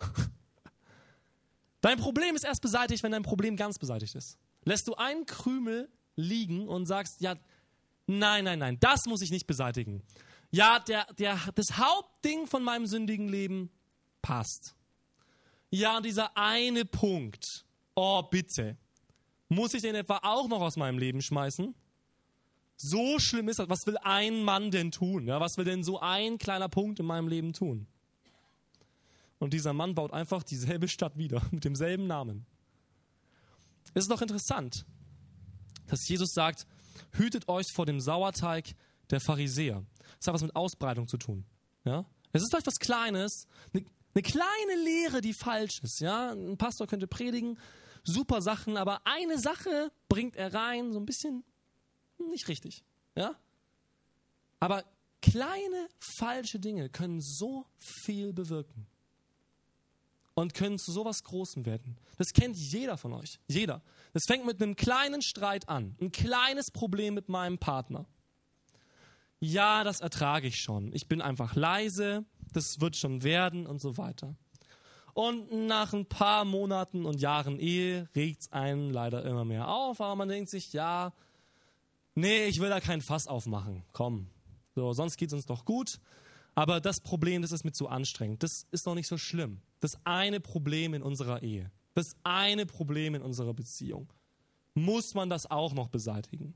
Dein Problem ist erst beseitigt, wenn dein Problem ganz beseitigt ist. Lässt du einen Krümel liegen und sagst, ja, nein, nein, nein, das muss ich nicht beseitigen. Ja, der, der, das Hauptding von meinem sündigen Leben passt. Ja, dieser eine Punkt, oh bitte, muss ich den etwa auch noch aus meinem Leben schmeißen? So schlimm ist das. Was will ein Mann denn tun? Ja, was will denn so ein kleiner Punkt in meinem Leben tun? Und dieser Mann baut einfach dieselbe Stadt wieder, mit demselben Namen. Es ist doch interessant, dass Jesus sagt, hütet euch vor dem Sauerteig der Pharisäer. Das hat was mit Ausbreitung zu tun. Ja? Es ist etwas Kleines, eine, eine kleine Lehre, die falsch ist. Ja? Ein Pastor könnte predigen, super Sachen, aber eine Sache bringt er rein, so ein bisschen nicht richtig. Ja? Aber kleine, falsche Dinge können so viel bewirken. Und können zu sowas Großem werden. Das kennt jeder von euch. Jeder. Das fängt mit einem kleinen Streit an. Ein kleines Problem mit meinem Partner. Ja, das ertrage ich schon. Ich bin einfach leise. Das wird schon werden und so weiter. Und nach ein paar Monaten und Jahren Ehe regt es einen leider immer mehr auf. Aber man denkt sich, ja, nee, ich will da kein Fass aufmachen. Komm, so, sonst geht es uns doch gut. Aber das Problem, das ist mir zu anstrengend. Das ist doch nicht so schlimm. Das eine Problem in unserer Ehe, das eine Problem in unserer Beziehung, muss man das auch noch beseitigen?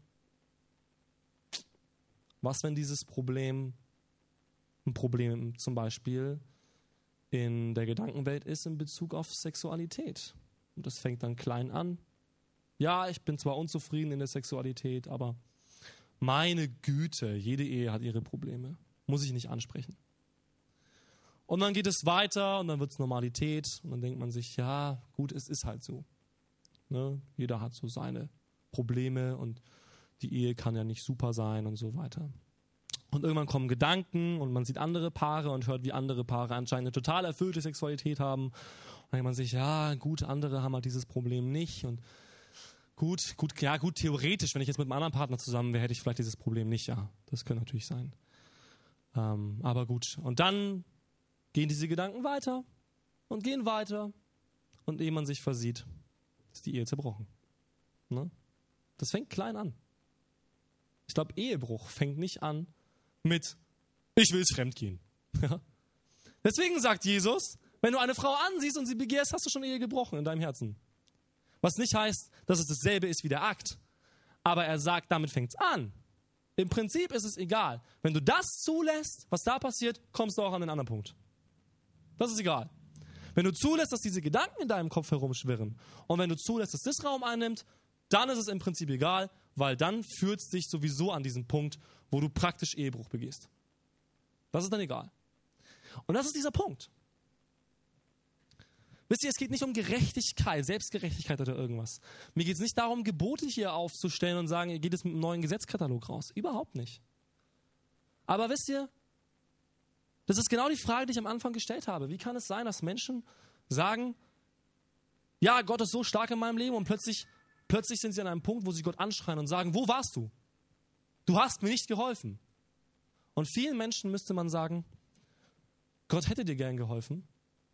Was, wenn dieses Problem ein Problem zum Beispiel in der Gedankenwelt ist in Bezug auf Sexualität? Und das fängt dann klein an. Ja, ich bin zwar unzufrieden in der Sexualität, aber meine Güte, jede Ehe hat ihre Probleme. Muss ich nicht ansprechen. Und dann geht es weiter und dann wird es Normalität und dann denkt man sich, ja, gut, es ist halt so. Ne? Jeder hat so seine Probleme und die Ehe kann ja nicht super sein und so weiter. Und irgendwann kommen Gedanken und man sieht andere Paare und hört, wie andere Paare anscheinend eine total erfüllte Sexualität haben. Und dann denkt man sich, ja, gut, andere haben halt dieses Problem nicht und gut, gut, ja, gut, theoretisch, wenn ich jetzt mit einem anderen Partner zusammen wäre, hätte ich vielleicht dieses Problem nicht, ja, das könnte natürlich sein. Ähm, aber gut, und dann gehen diese Gedanken weiter und gehen weiter und ehe man sich versieht, ist die Ehe zerbrochen. Ne? Das fängt klein an. Ich glaube, Ehebruch fängt nicht an mit, ich will es fremdgehen. Ja? Deswegen sagt Jesus, wenn du eine Frau ansiehst und sie begehrst, hast du schon Ehe gebrochen in deinem Herzen. Was nicht heißt, dass es dasselbe ist wie der Akt. Aber er sagt, damit fängt es an. Im Prinzip ist es egal. Wenn du das zulässt, was da passiert, kommst du auch an den anderen Punkt. Das ist egal. Wenn du zulässt, dass diese Gedanken in deinem Kopf herumschwirren und wenn du zulässt, dass das Raum einnimmt, dann ist es im Prinzip egal, weil dann führt es dich sowieso an diesen Punkt, wo du praktisch Ehebruch begehst. Das ist dann egal. Und das ist dieser Punkt. Wisst ihr, es geht nicht um Gerechtigkeit, Selbstgerechtigkeit oder irgendwas. Mir geht es nicht darum, Gebote hier aufzustellen und sagen, ihr geht jetzt mit einem neuen Gesetzkatalog raus. Überhaupt nicht. Aber wisst ihr, das ist genau die Frage, die ich am Anfang gestellt habe. Wie kann es sein, dass Menschen sagen, ja, Gott ist so stark in meinem Leben und plötzlich Plötzlich sind sie an einem Punkt, wo sie Gott anschreien und sagen, wo warst du? Du hast mir nicht geholfen. Und vielen Menschen müsste man sagen, Gott hätte dir gern geholfen.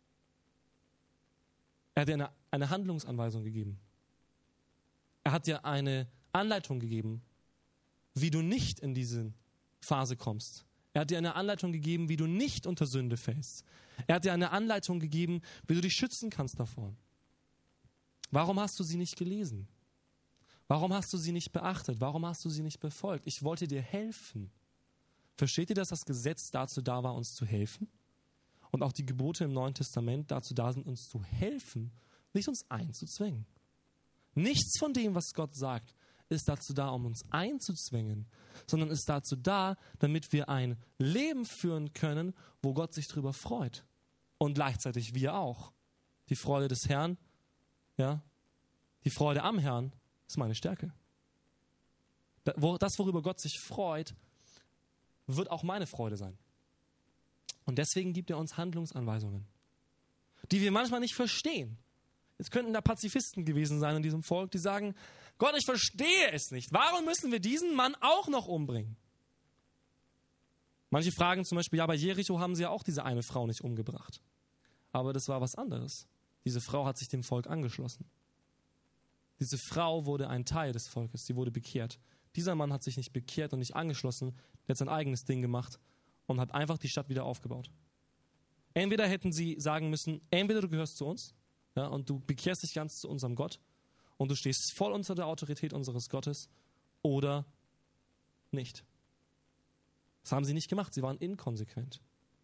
Er hat dir eine, eine Handlungsanweisung gegeben. Er hat dir eine Anleitung gegeben, wie du nicht in diese Phase kommst. Er hat dir eine Anleitung gegeben, wie du nicht unter Sünde fällst. Er hat dir eine Anleitung gegeben, wie du dich schützen kannst davor. Warum hast du sie nicht gelesen? Warum hast du sie nicht beachtet? Warum hast du sie nicht befolgt? Ich wollte dir helfen. Versteht ihr, dass das Gesetz dazu da war, uns zu helfen? Und auch die Gebote im Neuen Testament dazu da sind, uns zu helfen, nicht uns einzuzwängen. Nichts von dem, was Gott sagt, ist dazu da, um uns einzuzwängen, sondern ist dazu da, damit wir ein Leben führen können, wo Gott sich drüber freut. Und gleichzeitig wir auch. Die Freude des Herrn, ja, die Freude am Herrn ist meine Stärke. Das, worüber Gott sich freut, wird auch meine Freude sein. Und deswegen gibt er uns Handlungsanweisungen, die wir manchmal nicht verstehen. Jetzt könnten da Pazifisten gewesen sein in diesem Volk, die sagen, Gott, ich verstehe es nicht. Warum müssen wir diesen Mann auch noch umbringen? Manche fragen zum Beispiel, ja, bei Jericho haben sie ja auch diese eine Frau nicht umgebracht. Aber das war was anderes. Diese Frau hat sich dem Volk angeschlossen. Diese Frau wurde ein Teil des Volkes, sie wurde bekehrt. Dieser Mann hat sich nicht bekehrt und nicht angeschlossen, der hat sein eigenes Ding gemacht und hat einfach die Stadt wieder aufgebaut. Entweder hätten sie sagen müssen, entweder du gehörst zu uns, ja, und du bekehrst dich ganz zu unserem Gott und du stehst voll unter der Autorität unseres Gottes, oder nicht. Das haben sie nicht gemacht, sie waren inkonsequent.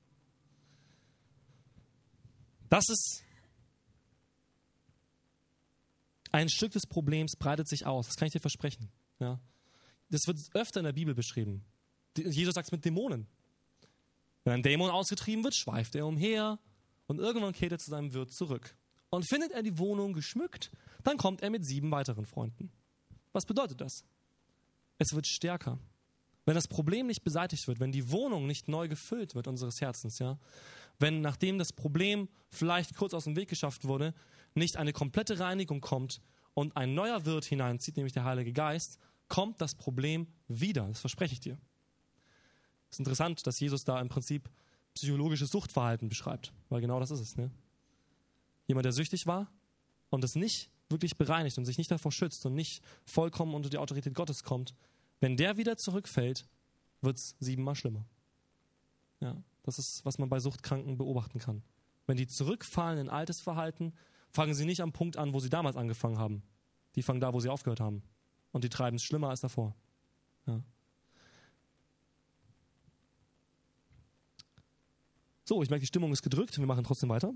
Das ist ein Stück des Problems, breitet sich aus, das kann ich dir versprechen. Ja. Das wird öfter in der Bibel beschrieben. Jesus sagt es mit Dämonen. Wenn ein Dämon ausgetrieben wird, schweift er umher und irgendwann kehrt er zu seinem Wirt zurück. Und findet er die Wohnung geschmückt, dann kommt er mit sieben weiteren Freunden. Was bedeutet das? Es wird stärker. Wenn das Problem nicht beseitigt wird, wenn die Wohnung nicht neu gefüllt wird unseres Herzens, ja, wenn nachdem das Problem vielleicht kurz aus dem Weg geschafft wurde, nicht eine komplette Reinigung kommt und ein neuer Wirt hineinzieht, nämlich der Heilige Geist, kommt das Problem wieder. Das verspreche ich dir. Es ist interessant, dass Jesus da im Prinzip psychologisches Suchtverhalten beschreibt, weil genau das ist es, ne? Jemand, der süchtig war und es nicht wirklich bereinigt und sich nicht davor schützt und nicht vollkommen unter die Autorität Gottes kommt, wenn der wieder zurückfällt, wird es siebenmal schlimmer. Ja, das ist, was man bei Suchtkranken beobachten kann. Wenn die zurückfallen in altes Verhalten, fangen sie nicht am Punkt an, wo sie damals angefangen haben. Die fangen da, wo sie aufgehört haben. Und die treiben es schlimmer als davor. Ja. So, ich merke, die Stimmung ist gedrückt. Wir machen trotzdem weiter.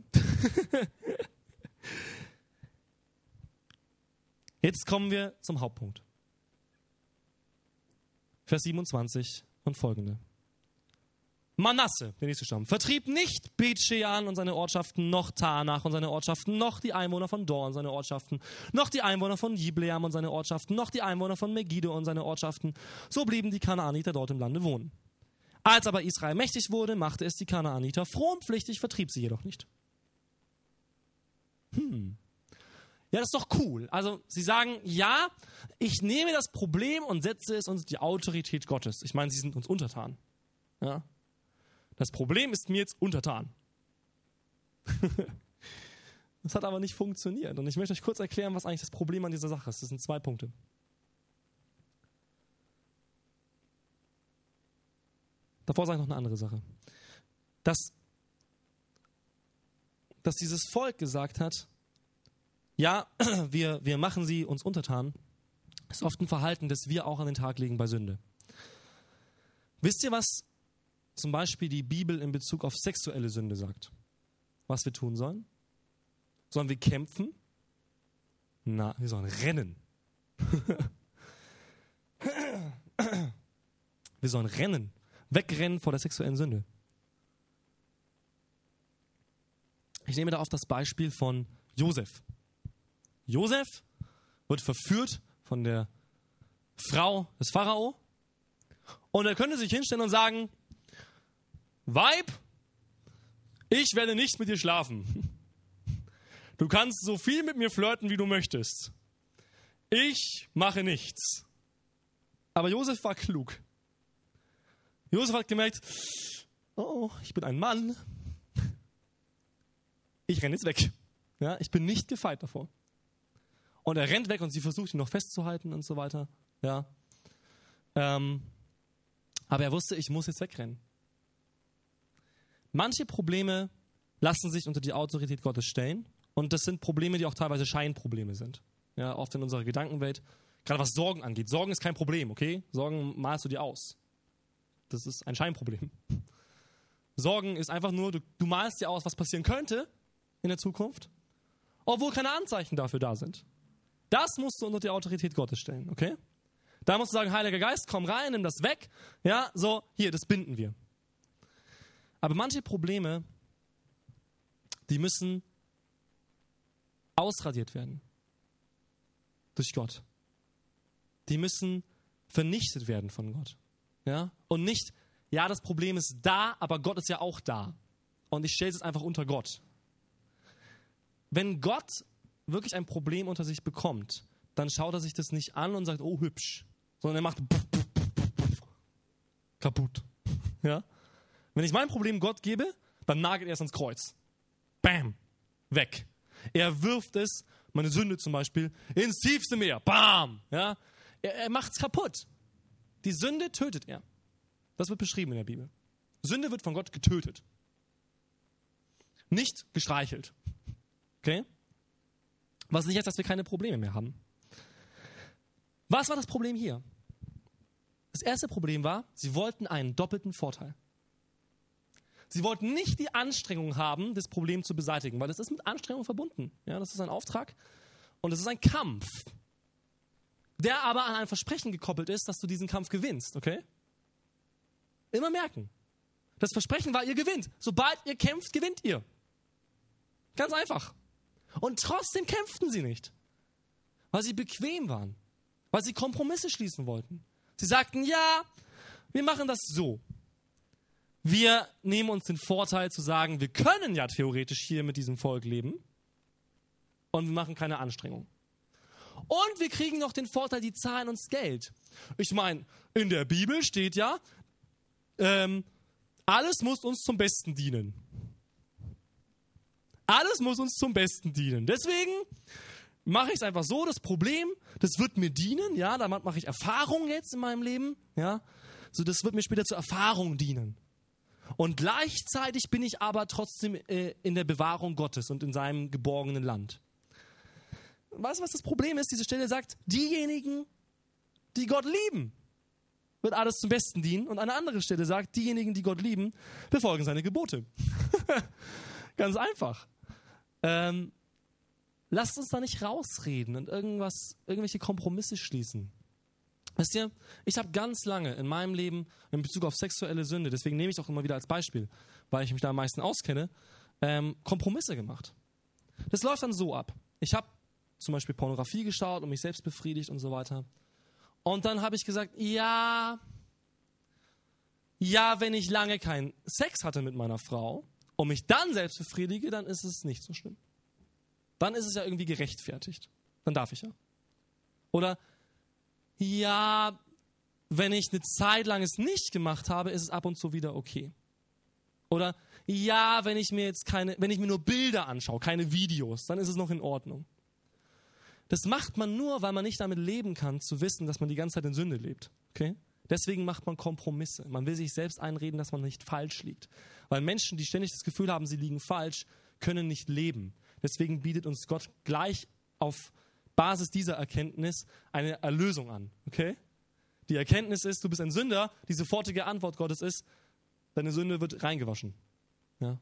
Jetzt kommen wir zum Hauptpunkt. Vers siebenundzwanzig und folgende. Manasse, der nächste Stamm, vertrieb nicht Bet-Shean und seine Ortschaften, noch Tanach und seine Ortschaften, noch die Einwohner von Dor und seine Ortschaften, noch die Einwohner von Jibleam und seine Ortschaften, noch die Einwohner von Megiddo und seine Ortschaften. So blieben die Kanaaniter dort im Lande wohnen. Als aber Israel mächtig wurde, machte es die Kanaaniter frohenpflichtig, vertrieb sie jedoch nicht. Hm. Ja, das ist doch cool. Also sie sagen, ja, ich nehme das Problem und setze es unter die Autorität Gottes. Ich meine, sie sind uns untertan. Ja. Das Problem ist mir jetzt untertan. Das hat aber nicht funktioniert. Und ich möchte euch kurz erklären, was eigentlich das Problem an dieser Sache ist. Das sind zwei Punkte. Davor sage ich noch eine andere Sache. Dass, dass dieses Volk gesagt hat, ja, wir, wir machen sie uns untertan, ist oft ein Verhalten, das wir auch an den Tag legen bei Sünde. Wisst ihr, was zum Beispiel die Bibel in Bezug auf sexuelle Sünde sagt? Was wir tun sollen? Sollen wir kämpfen? Na, wir sollen rennen. Wir sollen rennen. Wegrennen vor der sexuellen Sünde. Ich nehme da auf das Beispiel von Josef. Josef wird verführt von der Frau des Pharao und er könnte sich hinstellen und sagen, Weib, ich werde nicht mit dir schlafen. Du kannst so viel mit mir flirten, wie du möchtest. ich mache nichts. Aber Josef war klug. Josef hat gemerkt, oh, ich bin ein Mann. Ich renne jetzt weg. Ja, ich bin nicht gefeit davor. Und er rennt weg und sie versucht ihn noch festzuhalten und so weiter. Ja. Ähm, aber er wusste, ich muss jetzt wegrennen. Manche Probleme lassen sich unter die Autorität Gottes stellen. Und das sind Probleme, die auch teilweise Scheinprobleme sind. Ja, oft in unserer Gedankenwelt. Gerade was Sorgen angeht. Sorgen ist kein Problem, okay? Sorgen malst du dir aus. Das ist ein Scheinproblem. Sorgen ist einfach nur, du, du malst dir aus, was passieren könnte in der Zukunft, obwohl keine Anzeichen dafür da sind. Das musst du unter die Autorität Gottes stellen, okay? Da musst du sagen, Heiliger Geist, komm rein, nimm das weg. Ja, so, hier, das binden wir. Aber manche Probleme, die müssen ausradiert werden. Durch Gott. Die müssen vernichtet werden von Gott. Ja? Und nicht, ja, das Problem ist da, aber Gott ist ja auch da. Und ich stelle es jetzt einfach unter Gott. Wenn Gott wirklich ein Problem unter sich bekommt, dann schaut er sich das nicht an und sagt, oh, hübsch. Sondern er macht kaputt. Ja? Wenn ich mein Problem Gott gebe, dann nagelt er es ans Kreuz. Bam. Weg. Er wirft es, meine Sünde zum Beispiel, ins tiefste Meer. Bam. Ja? Er, er macht es kaputt. Die Sünde tötet er. Das wird beschrieben in der Bibel. Sünde wird von Gott getötet. Nicht gestreichelt. Okay? Was nicht heißt, dass wir keine Probleme mehr haben. Was war das Problem hier? Das erste Problem war, sie wollten einen doppelten Vorteil. Sie wollten nicht die Anstrengung haben, das Problem zu beseitigen, weil das ist mit Anstrengung verbunden. Ja, das ist ein Auftrag und es ist ein Kampf, der aber an ein Versprechen gekoppelt ist, dass du diesen Kampf gewinnst, okay? Immer merken. Das Versprechen war, ihr gewinnt. Sobald ihr kämpft, gewinnt ihr. Ganz einfach. Und trotzdem kämpften sie nicht, weil sie bequem waren, weil sie Kompromisse schließen wollten. Sie sagten, ja, wir machen das so. Wir nehmen uns den Vorteil zu sagen, wir können ja theoretisch hier mit diesem Volk leben und wir machen keine Anstrengung. Und wir kriegen noch den Vorteil, die zahlen uns Geld. Ich meine, in der Bibel steht ja, ähm, alles muss uns zum Besten dienen. Alles muss uns zum Besten dienen. Deswegen mache ich es einfach so, das Problem, das wird mir dienen, ja, damit mache ich Erfahrung jetzt in meinem Leben, ja, so das wird mir später zur Erfahrung dienen. Und gleichzeitig bin ich aber trotzdem äh, in der Bewahrung Gottes und in seinem geborgenen Land. Weißt du, was das Problem ist? Diese Stelle sagt, diejenigen, die Gott lieben, wird alles zum Besten dienen. Und eine andere Stelle sagt, diejenigen, die Gott lieben, befolgen seine Gebote. Ganz einfach. Ähm, lasst uns da nicht rausreden und irgendwas, irgendwelche Kompromisse schließen. Wisst ihr, ich habe ganz lange in meinem Leben in Bezug auf sexuelle Sünde, deswegen nehme ich es auch immer wieder als Beispiel, weil ich mich da am meisten auskenne, ähm, Kompromisse gemacht. Das läuft dann so ab. Ich habe zum Beispiel Pornografie geschaut und mich selbst befriedigt und so weiter. Und dann habe ich gesagt, ja, ja, wenn ich lange keinen Sex hatte mit meiner Frau und mich dann selbst befriedige, dann ist es nicht so schlimm. Dann ist es ja irgendwie gerechtfertigt. Dann darf ich ja. Oder ja, wenn ich eine Zeit lang es nicht gemacht habe, ist es ab und zu wieder okay. Oder ja, wenn ich mir jetzt keine, wenn ich mir nur Bilder anschaue, keine Videos, dann ist es noch in Ordnung. Das macht man nur, weil man nicht damit leben kann, zu wissen, dass man die ganze Zeit in Sünde lebt. Okay? Deswegen macht man Kompromisse. Man will sich selbst einreden, dass man nicht falsch liegt. Weil Menschen, die ständig das Gefühl haben, sie liegen falsch, können nicht leben. Deswegen bietet uns Gott gleich auf Basis dieser Erkenntnis eine Erlösung an. Okay? Die Erkenntnis ist, du bist ein Sünder. Die sofortige Antwort Gottes ist, deine Sünde wird reingewaschen. Ja?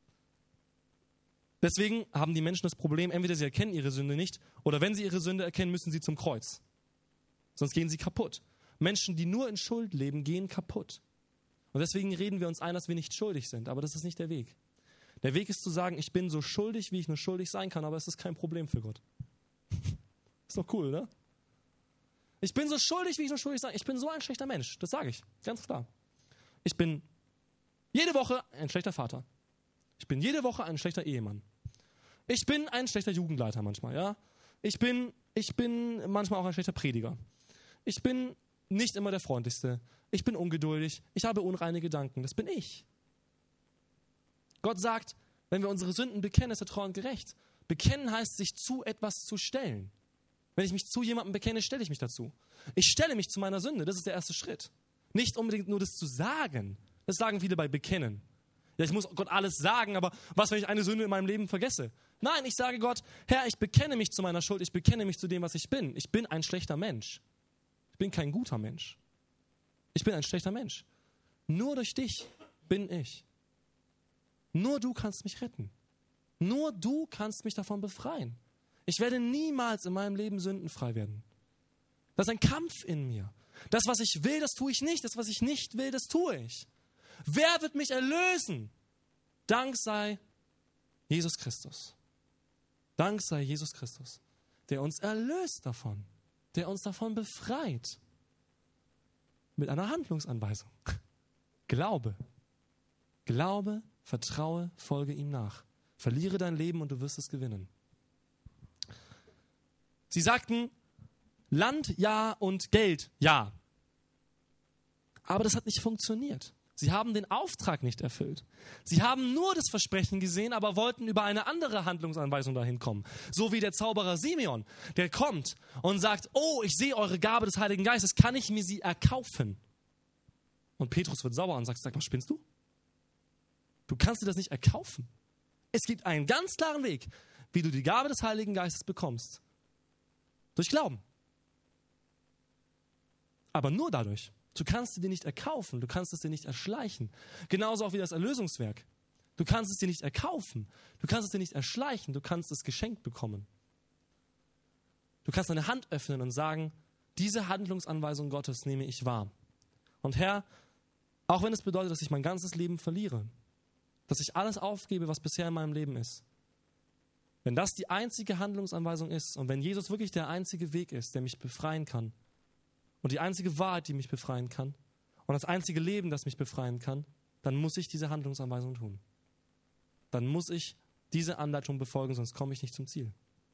Deswegen haben die Menschen das Problem, entweder sie erkennen ihre Sünde nicht oder wenn sie ihre Sünde erkennen, müssen sie zum Kreuz. Sonst gehen sie kaputt. Menschen, die nur in Schuld leben, gehen kaputt. Und deswegen reden wir uns ein, dass wir nicht schuldig sind. Aber das ist nicht der Weg. Der Weg ist zu sagen, ich bin so schuldig, wie ich nur schuldig sein kann, aber es ist kein Problem für Gott. Ist doch cool, oder? Ich bin so schuldig, wie ich nur schuldig sein kann. Ich bin so ein schlechter Mensch. Das sage ich. Ganz klar. Ich bin jede Woche ein schlechter Vater. Ich bin jede Woche ein schlechter Ehemann. Ich bin ein schlechter Jugendleiter manchmal, ja. Ich bin, ich bin manchmal auch ein schlechter Prediger. Ich bin nicht immer der Freundlichste. Ich bin ungeduldig. Ich habe unreine Gedanken. Das bin ich. Gott sagt, wenn wir unsere Sünden bekennen, ist er treu und gerecht. Bekennen heißt, sich zu etwas zu stellen. Wenn ich mich zu jemandem bekenne, stelle ich mich dazu. Ich stelle mich zu meiner Sünde. Das ist der erste Schritt. Nicht unbedingt nur das zu sagen. Das sagen viele bei Bekennen. Ja, ich muss Gott alles sagen, aber was, wenn ich eine Sünde in meinem Leben vergesse? Nein, ich sage Gott, Herr, ich bekenne mich zu meiner Schuld. Ich bekenne mich zu dem, was ich bin. Ich bin ein schlechter Mensch. Ich bin kein guter Mensch. Ich bin ein schlechter Mensch. Nur durch dich bin ich. Nur du kannst mich retten. Nur du kannst mich davon befreien. Ich werde niemals in meinem Leben sündenfrei werden. Das ist ein Kampf in mir. Das, was ich will, das tue ich nicht. Das, was ich nicht will, das tue ich. Wer wird mich erlösen? Dank sei Jesus Christus. Dank sei Jesus Christus, der uns erlöst davon, der uns davon befreit. Mit einer Handlungsanweisung. Glaube. Glaube, vertraue, folge ihm nach. Verliere dein Leben und du wirst es gewinnen. Sie sagten, Land ja und Geld ja. Aber das hat nicht funktioniert. Sie haben den Auftrag nicht erfüllt. Sie haben nur das Versprechen gesehen, aber wollten über eine andere Handlungsanweisung dahin kommen. So wie der Zauberer Simeon, der kommt und sagt, oh, ich sehe eure Gabe des Heiligen Geistes, kann ich mir sie erkaufen? Und Petrus wird sauer und sagt, sag mal, spinnst du? Du kannst dir das nicht erkaufen. Es gibt einen ganz klaren Weg, wie du die Gabe des Heiligen Geistes bekommst. Durch Glauben. Aber nur dadurch. Du kannst es dir nicht erkaufen, du kannst es dir nicht erschleichen. Genauso auch wie das Erlösungswerk. Du kannst es dir nicht erkaufen, du kannst es dir nicht erschleichen, du kannst es geschenkt bekommen. Du kannst deine Hand öffnen und sagen, diese Handlungsanweisung Gottes nehme ich wahr. Und Herr, auch wenn es bedeutet, dass ich mein ganzes Leben verliere, dass ich alles aufgebe, was bisher in meinem Leben ist, wenn das die einzige Handlungsanweisung ist und wenn Jesus wirklich der einzige Weg ist, der mich befreien kann, und die einzige Wahrheit, die mich befreien kann, und das einzige Leben, das mich befreien kann, dann muss ich diese Handlungsanweisung tun. Dann muss ich diese Anleitung befolgen, sonst komme ich nicht zum Ziel.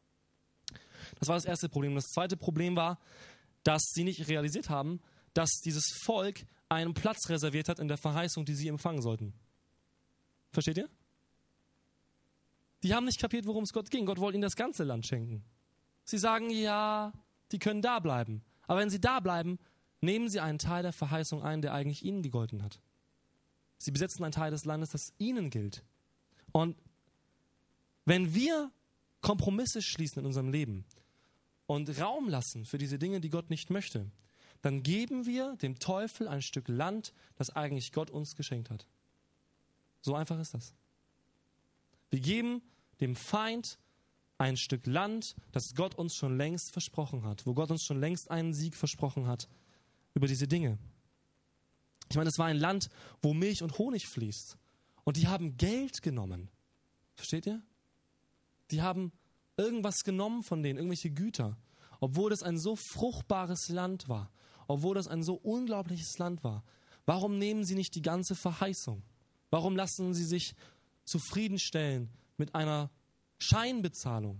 Das war das erste Problem. Das zweite Problem war, dass sie nicht realisiert haben, dass dieses Volk einen Platz reserviert hat in der Verheißung, die sie empfangen sollten. Versteht ihr? Die haben nicht kapiert, worum es Gott ging. Gott wollte ihnen das ganze Land schenken. Sie sagen, ja, die können da bleiben. Aber wenn sie da bleiben, nehmen sie einen Teil der Verheißung ein, der eigentlich ihnen gegolten hat. Sie besetzen einen Teil des Landes, das ihnen gilt. Und wenn wir Kompromisse schließen in unserem Leben und Raum lassen für diese Dinge, die Gott nicht möchte, dann geben wir dem Teufel ein Stück Land, das eigentlich Gott uns geschenkt hat. So einfach ist das. Wir geben dem Feind ein Stück Land, das Gott uns schon längst versprochen hat, wo Gott uns schon längst einen Sieg versprochen hat über diese Dinge. Ich meine, es war ein Land, wo Milch und Honig fließt. Und die haben Geld genommen. Versteht ihr? Die haben irgendwas genommen von denen, irgendwelche Güter. Obwohl das ein so fruchtbares Land war, obwohl das ein so unglaubliches Land war. Warum nehmen sie nicht die ganze Verheißung? Warum lassen sie sich zufriedenstellen mit einer Scheinbezahlung?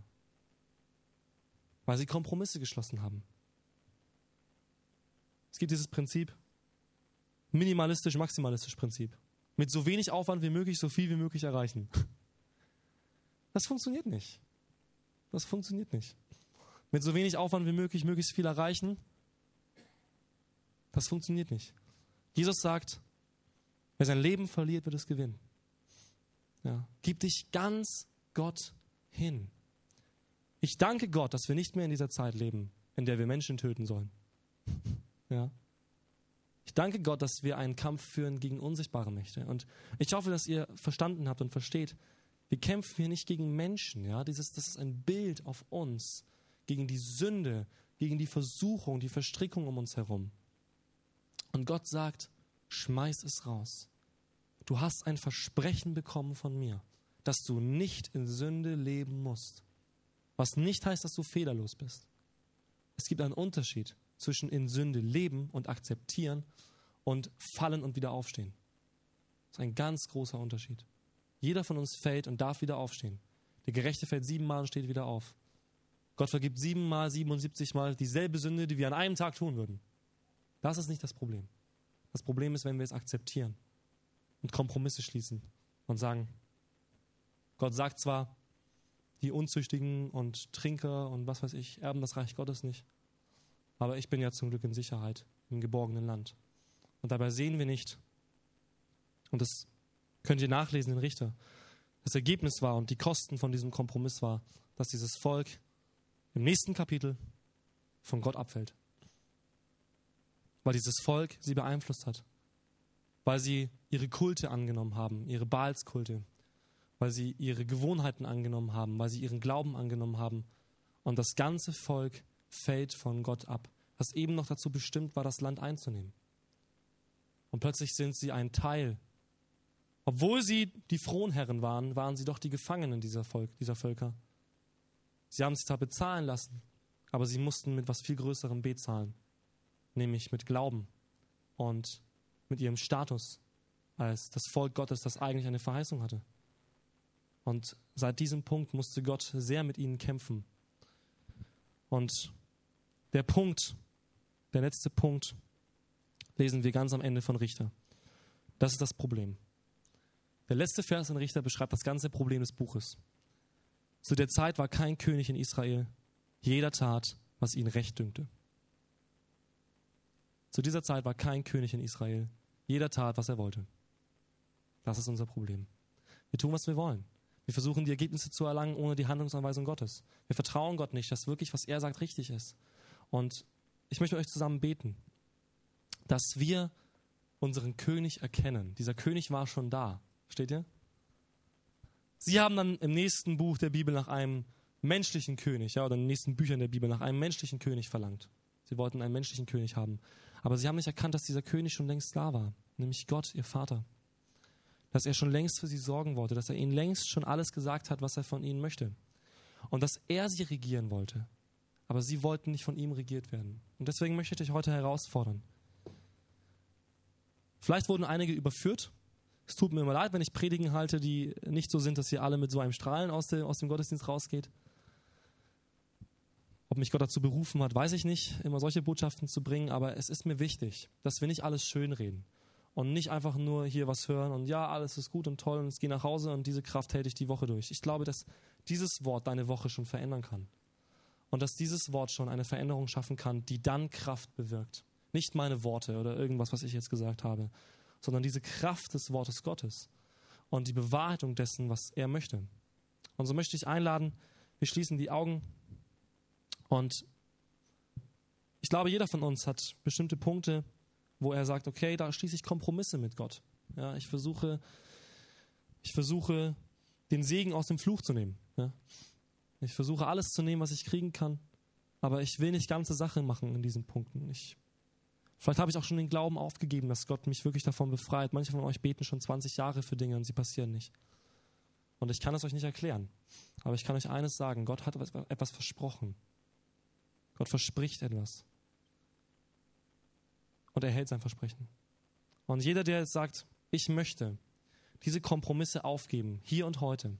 Weil sie Kompromisse geschlossen haben. Es gibt dieses Prinzip, minimalistisch-maximalistisch Prinzip. Mit so wenig Aufwand wie möglich, so viel wie möglich erreichen. Das funktioniert nicht. Das funktioniert nicht. Mit so wenig Aufwand wie möglich, möglichst viel erreichen. Das funktioniert nicht. Jesus sagt, wer sein Leben verliert, wird es gewinnen. Ja. Gib dich ganz Gott hin. Ich danke Gott, dass wir nicht mehr in dieser Zeit leben, in der wir Menschen töten sollen. Ja. Ich danke Gott, dass wir einen Kampf führen gegen unsichtbare Mächte. Und ich hoffe, dass ihr verstanden habt und versteht, wir kämpfen hier nicht gegen Menschen. Ja? Dieses, das ist ein Bild auf uns, gegen die Sünde, gegen die Versuchung, die Verstrickung um uns herum. Und Gott sagt, schmeiß es raus. Du hast ein Versprechen bekommen von mir, dass du nicht in Sünde leben musst. Was nicht heißt, dass du fehlerlos bist. Es gibt einen Unterschied zwischen in Sünde leben und akzeptieren und fallen und wieder aufstehen. Das ist ein ganz großer Unterschied. Jeder von uns fällt und darf wieder aufstehen. Der Gerechte fällt siebenmal und steht wieder auf. Gott vergibt siebenmal, siebenundsiebzig Mal dieselbe Sünde, die wir an einem Tag tun würden. Das ist nicht das Problem. Das Problem ist, wenn wir es akzeptieren und Kompromisse schließen und sagen, Gott sagt zwar, die Unzüchtigen und Trinker und was weiß ich, erben das Reich Gottes nicht, aber ich bin ja zum Glück in Sicherheit, im geborgenen Land. Und dabei sehen wir nicht, und das könnt ihr nachlesen in Richter, das Ergebnis war und die Kosten von diesem Kompromiss war, dass dieses Volk im nächsten Kapitel von Gott abfällt. Weil dieses Volk sie beeinflusst hat. Weil sie ihre Kulte angenommen haben, ihre Baalskulte. Weil sie ihre Gewohnheiten angenommen haben, weil sie ihren Glauben angenommen haben. Und das ganze Volk fällt von Gott ab, was eben noch dazu bestimmt war, das Land einzunehmen. Und plötzlich sind sie ein Teil. Obwohl sie die Fronherren waren, waren sie doch die Gefangenen dieser, Volk, dieser Völker. Sie haben sich zwar bezahlen lassen, aber sie mussten mit was viel Größerem bezahlen, nämlich mit Glauben und mit ihrem Status als das Volk Gottes, das eigentlich eine Verheißung hatte. Und seit diesem Punkt musste Gott sehr mit ihnen kämpfen. Und der Punkt, der letzte Punkt, lesen wir ganz am Ende von Richter. Das ist das Problem. Der letzte Vers in Richter beschreibt das ganze Problem des Buches. Zu der Zeit war kein König in Israel. Jeder tat, was ihn recht dünkte. Zu dieser Zeit war kein König in Israel. Jeder tat, was er wollte. Das ist unser Problem. Wir tun, was wir wollen. Wir versuchen, die Ergebnisse zu erlangen, ohne die Handlungsanweisung Gottes. Wir vertrauen Gott nicht, dass wirklich, was er sagt, richtig ist. Und ich möchte mit euch zusammen beten, dass wir unseren König erkennen. Dieser König war schon da. Steht ihr? Sie haben dann im nächsten Buch der Bibel nach einem menschlichen König, ja, oder in den nächsten Büchern der Bibel nach einem menschlichen König verlangt. Sie wollten einen menschlichen König haben. Aber sie haben nicht erkannt, dass dieser König schon längst da war, nämlich Gott, ihr Vater. Dass er schon längst für sie sorgen wollte, dass er ihnen längst schon alles gesagt hat, was er von ihnen möchte. Und dass er sie regieren wollte. Aber sie wollten nicht von ihm regiert werden. Und deswegen möchte ich euch heute herausfordern. Vielleicht wurden einige überführt. Es tut mir immer leid, wenn ich Predigen halte, die nicht so sind, dass ihr alle mit so einem Strahlen aus, der, aus dem Gottesdienst rausgeht. Ob mich Gott dazu berufen hat, weiß ich nicht, immer solche Botschaften zu bringen. Aber es ist mir wichtig, dass wir nicht alles schönreden. Und nicht einfach nur hier was hören und ja, alles ist gut und toll und ich gehe nach Hause und diese Kraft hält dich die Woche durch. Ich glaube, dass dieses Wort deine Woche schon verändern kann. Und dass dieses Wort schon eine Veränderung schaffen kann, die dann Kraft bewirkt. Nicht meine Worte oder irgendwas, was ich jetzt gesagt habe, sondern diese Kraft des Wortes Gottes und die Bewahrheitung dessen, was er möchte. Und so möchte ich einladen, wir schließen die Augen und ich glaube, jeder von uns hat bestimmte Punkte, wo er sagt, okay, da schließe ich Kompromisse mit Gott. Ja, ich versuche, ich versuche, den Segen aus dem Fluch zu nehmen. Ja. Ich versuche, alles zu nehmen, was ich kriegen kann, aber ich will nicht ganze Sache machen in diesen Punkten. Ich, vielleicht habe ich auch schon den Glauben aufgegeben, dass Gott mich wirklich davon befreit. Manche von euch beten schon zwanzig Jahre für Dinge und sie passieren nicht. Und ich kann es euch nicht erklären, aber ich kann euch eines sagen, Gott hat etwas versprochen. Gott verspricht etwas. Und er hält sein Versprechen. Und jeder, der jetzt sagt, ich möchte diese Kompromisse aufgeben, hier und heute.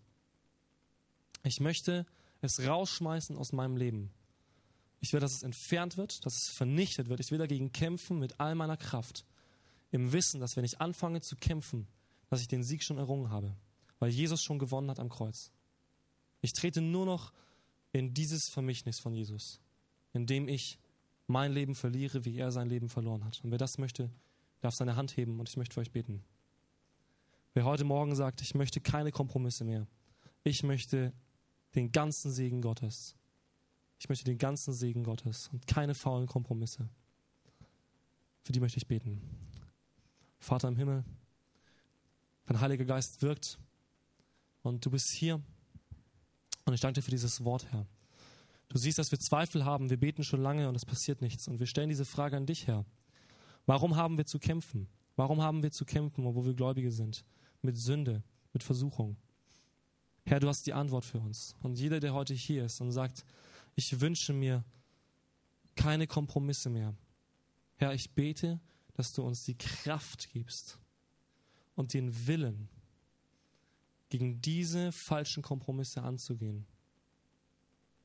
Ich möchte es rausschmeißen aus meinem Leben. Ich will, dass es entfernt wird, dass es vernichtet wird. Ich will dagegen kämpfen mit all meiner Kraft. Im Wissen, dass wenn ich anfange zu kämpfen, dass ich den Sieg schon errungen habe. Weil Jesus schon gewonnen hat am Kreuz. Ich trete nur noch in dieses Vermächtnis von Jesus, indem ich mein Leben verliere, wie er sein Leben verloren hat. Und wer das möchte, darf seine Hand heben und ich möchte für euch beten. Wer heute Morgen sagt, ich möchte keine Kompromisse mehr. Ich möchte den ganzen Segen Gottes. Ich möchte den ganzen Segen Gottes und keine faulen Kompromisse. Für die möchte ich beten. Vater im Himmel, dein Heiliger Geist wirkt und du bist hier. Und ich danke dir für dieses Wort, Herr. Du siehst, dass wir Zweifel haben, wir beten schon lange und es passiert nichts. Und wir stellen diese Frage an dich, Herr. Warum haben wir zu kämpfen? Warum haben wir zu kämpfen, obwohl wir Gläubige sind? Mit Sünde, mit Versuchung. Herr, du hast die Antwort für uns. Und jeder, der heute hier ist und sagt, ich wünsche mir keine Kompromisse mehr. Herr, ich bete, dass du uns die Kraft gibst und den Willen, gegen diese falschen Kompromisse anzugehen.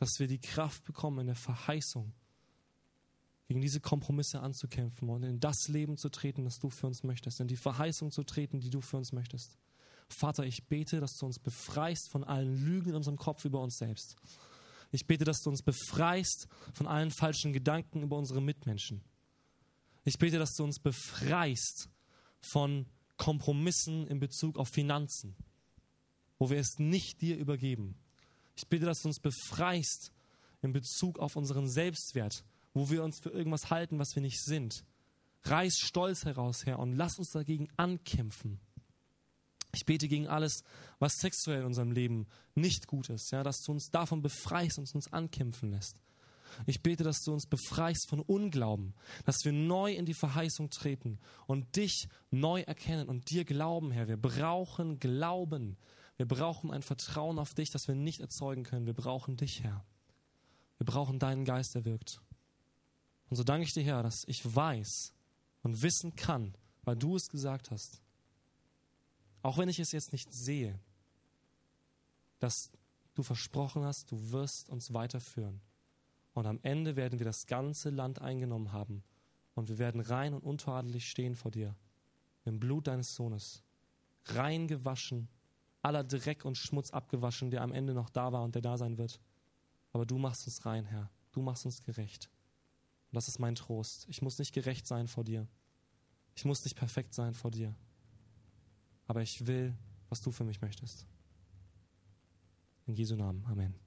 dass wir die Kraft bekommen, in der Verheißung gegen diese Kompromisse anzukämpfen und in das Leben zu treten, das du für uns möchtest, in die Verheißung zu treten, die du für uns möchtest. Vater, ich bete, dass du uns befreist von allen Lügen in unserem Kopf über uns selbst. Ich bete, dass du uns befreist von allen falschen Gedanken über unsere Mitmenschen. Ich bete, dass du uns befreist von Kompromissen in Bezug auf Finanzen, wo wir es nicht dir übergeben. Ich bete, dass du uns befreist in Bezug auf unseren Selbstwert, wo wir uns für irgendwas halten, was wir nicht sind. Reiß Stolz heraus, Herr, und lass uns dagegen ankämpfen. Ich bete gegen alles, was sexuell in unserem Leben nicht gut ist, ja, dass du uns davon befreist und uns ankämpfen lässt. Ich bete, dass du uns befreist von Unglauben, dass wir neu in die Verheißung treten und dich neu erkennen und dir glauben, Herr. Wir brauchen Glauben. Wir brauchen ein Vertrauen auf dich, das wir nicht erzeugen können. Wir brauchen dich, Herr. Wir brauchen deinen Geist, der wirkt. Und so danke ich dir, Herr, dass ich weiß und wissen kann, weil du es gesagt hast, auch wenn ich es jetzt nicht sehe, dass du versprochen hast, du wirst uns weiterführen. Und am Ende werden wir das ganze Land eingenommen haben und wir werden rein und untadelig stehen vor dir, im Blut deines Sohnes, rein gewaschen, aller Dreck und Schmutz abgewaschen, der am Ende noch da war und der da sein wird. Aber du machst uns rein, Herr, du machst uns gerecht. Und das ist mein Trost. Ich muss nicht gerecht sein vor dir. Ich muss nicht perfekt sein vor dir. Aber ich will, was du für mich möchtest. In Jesu Namen. Amen.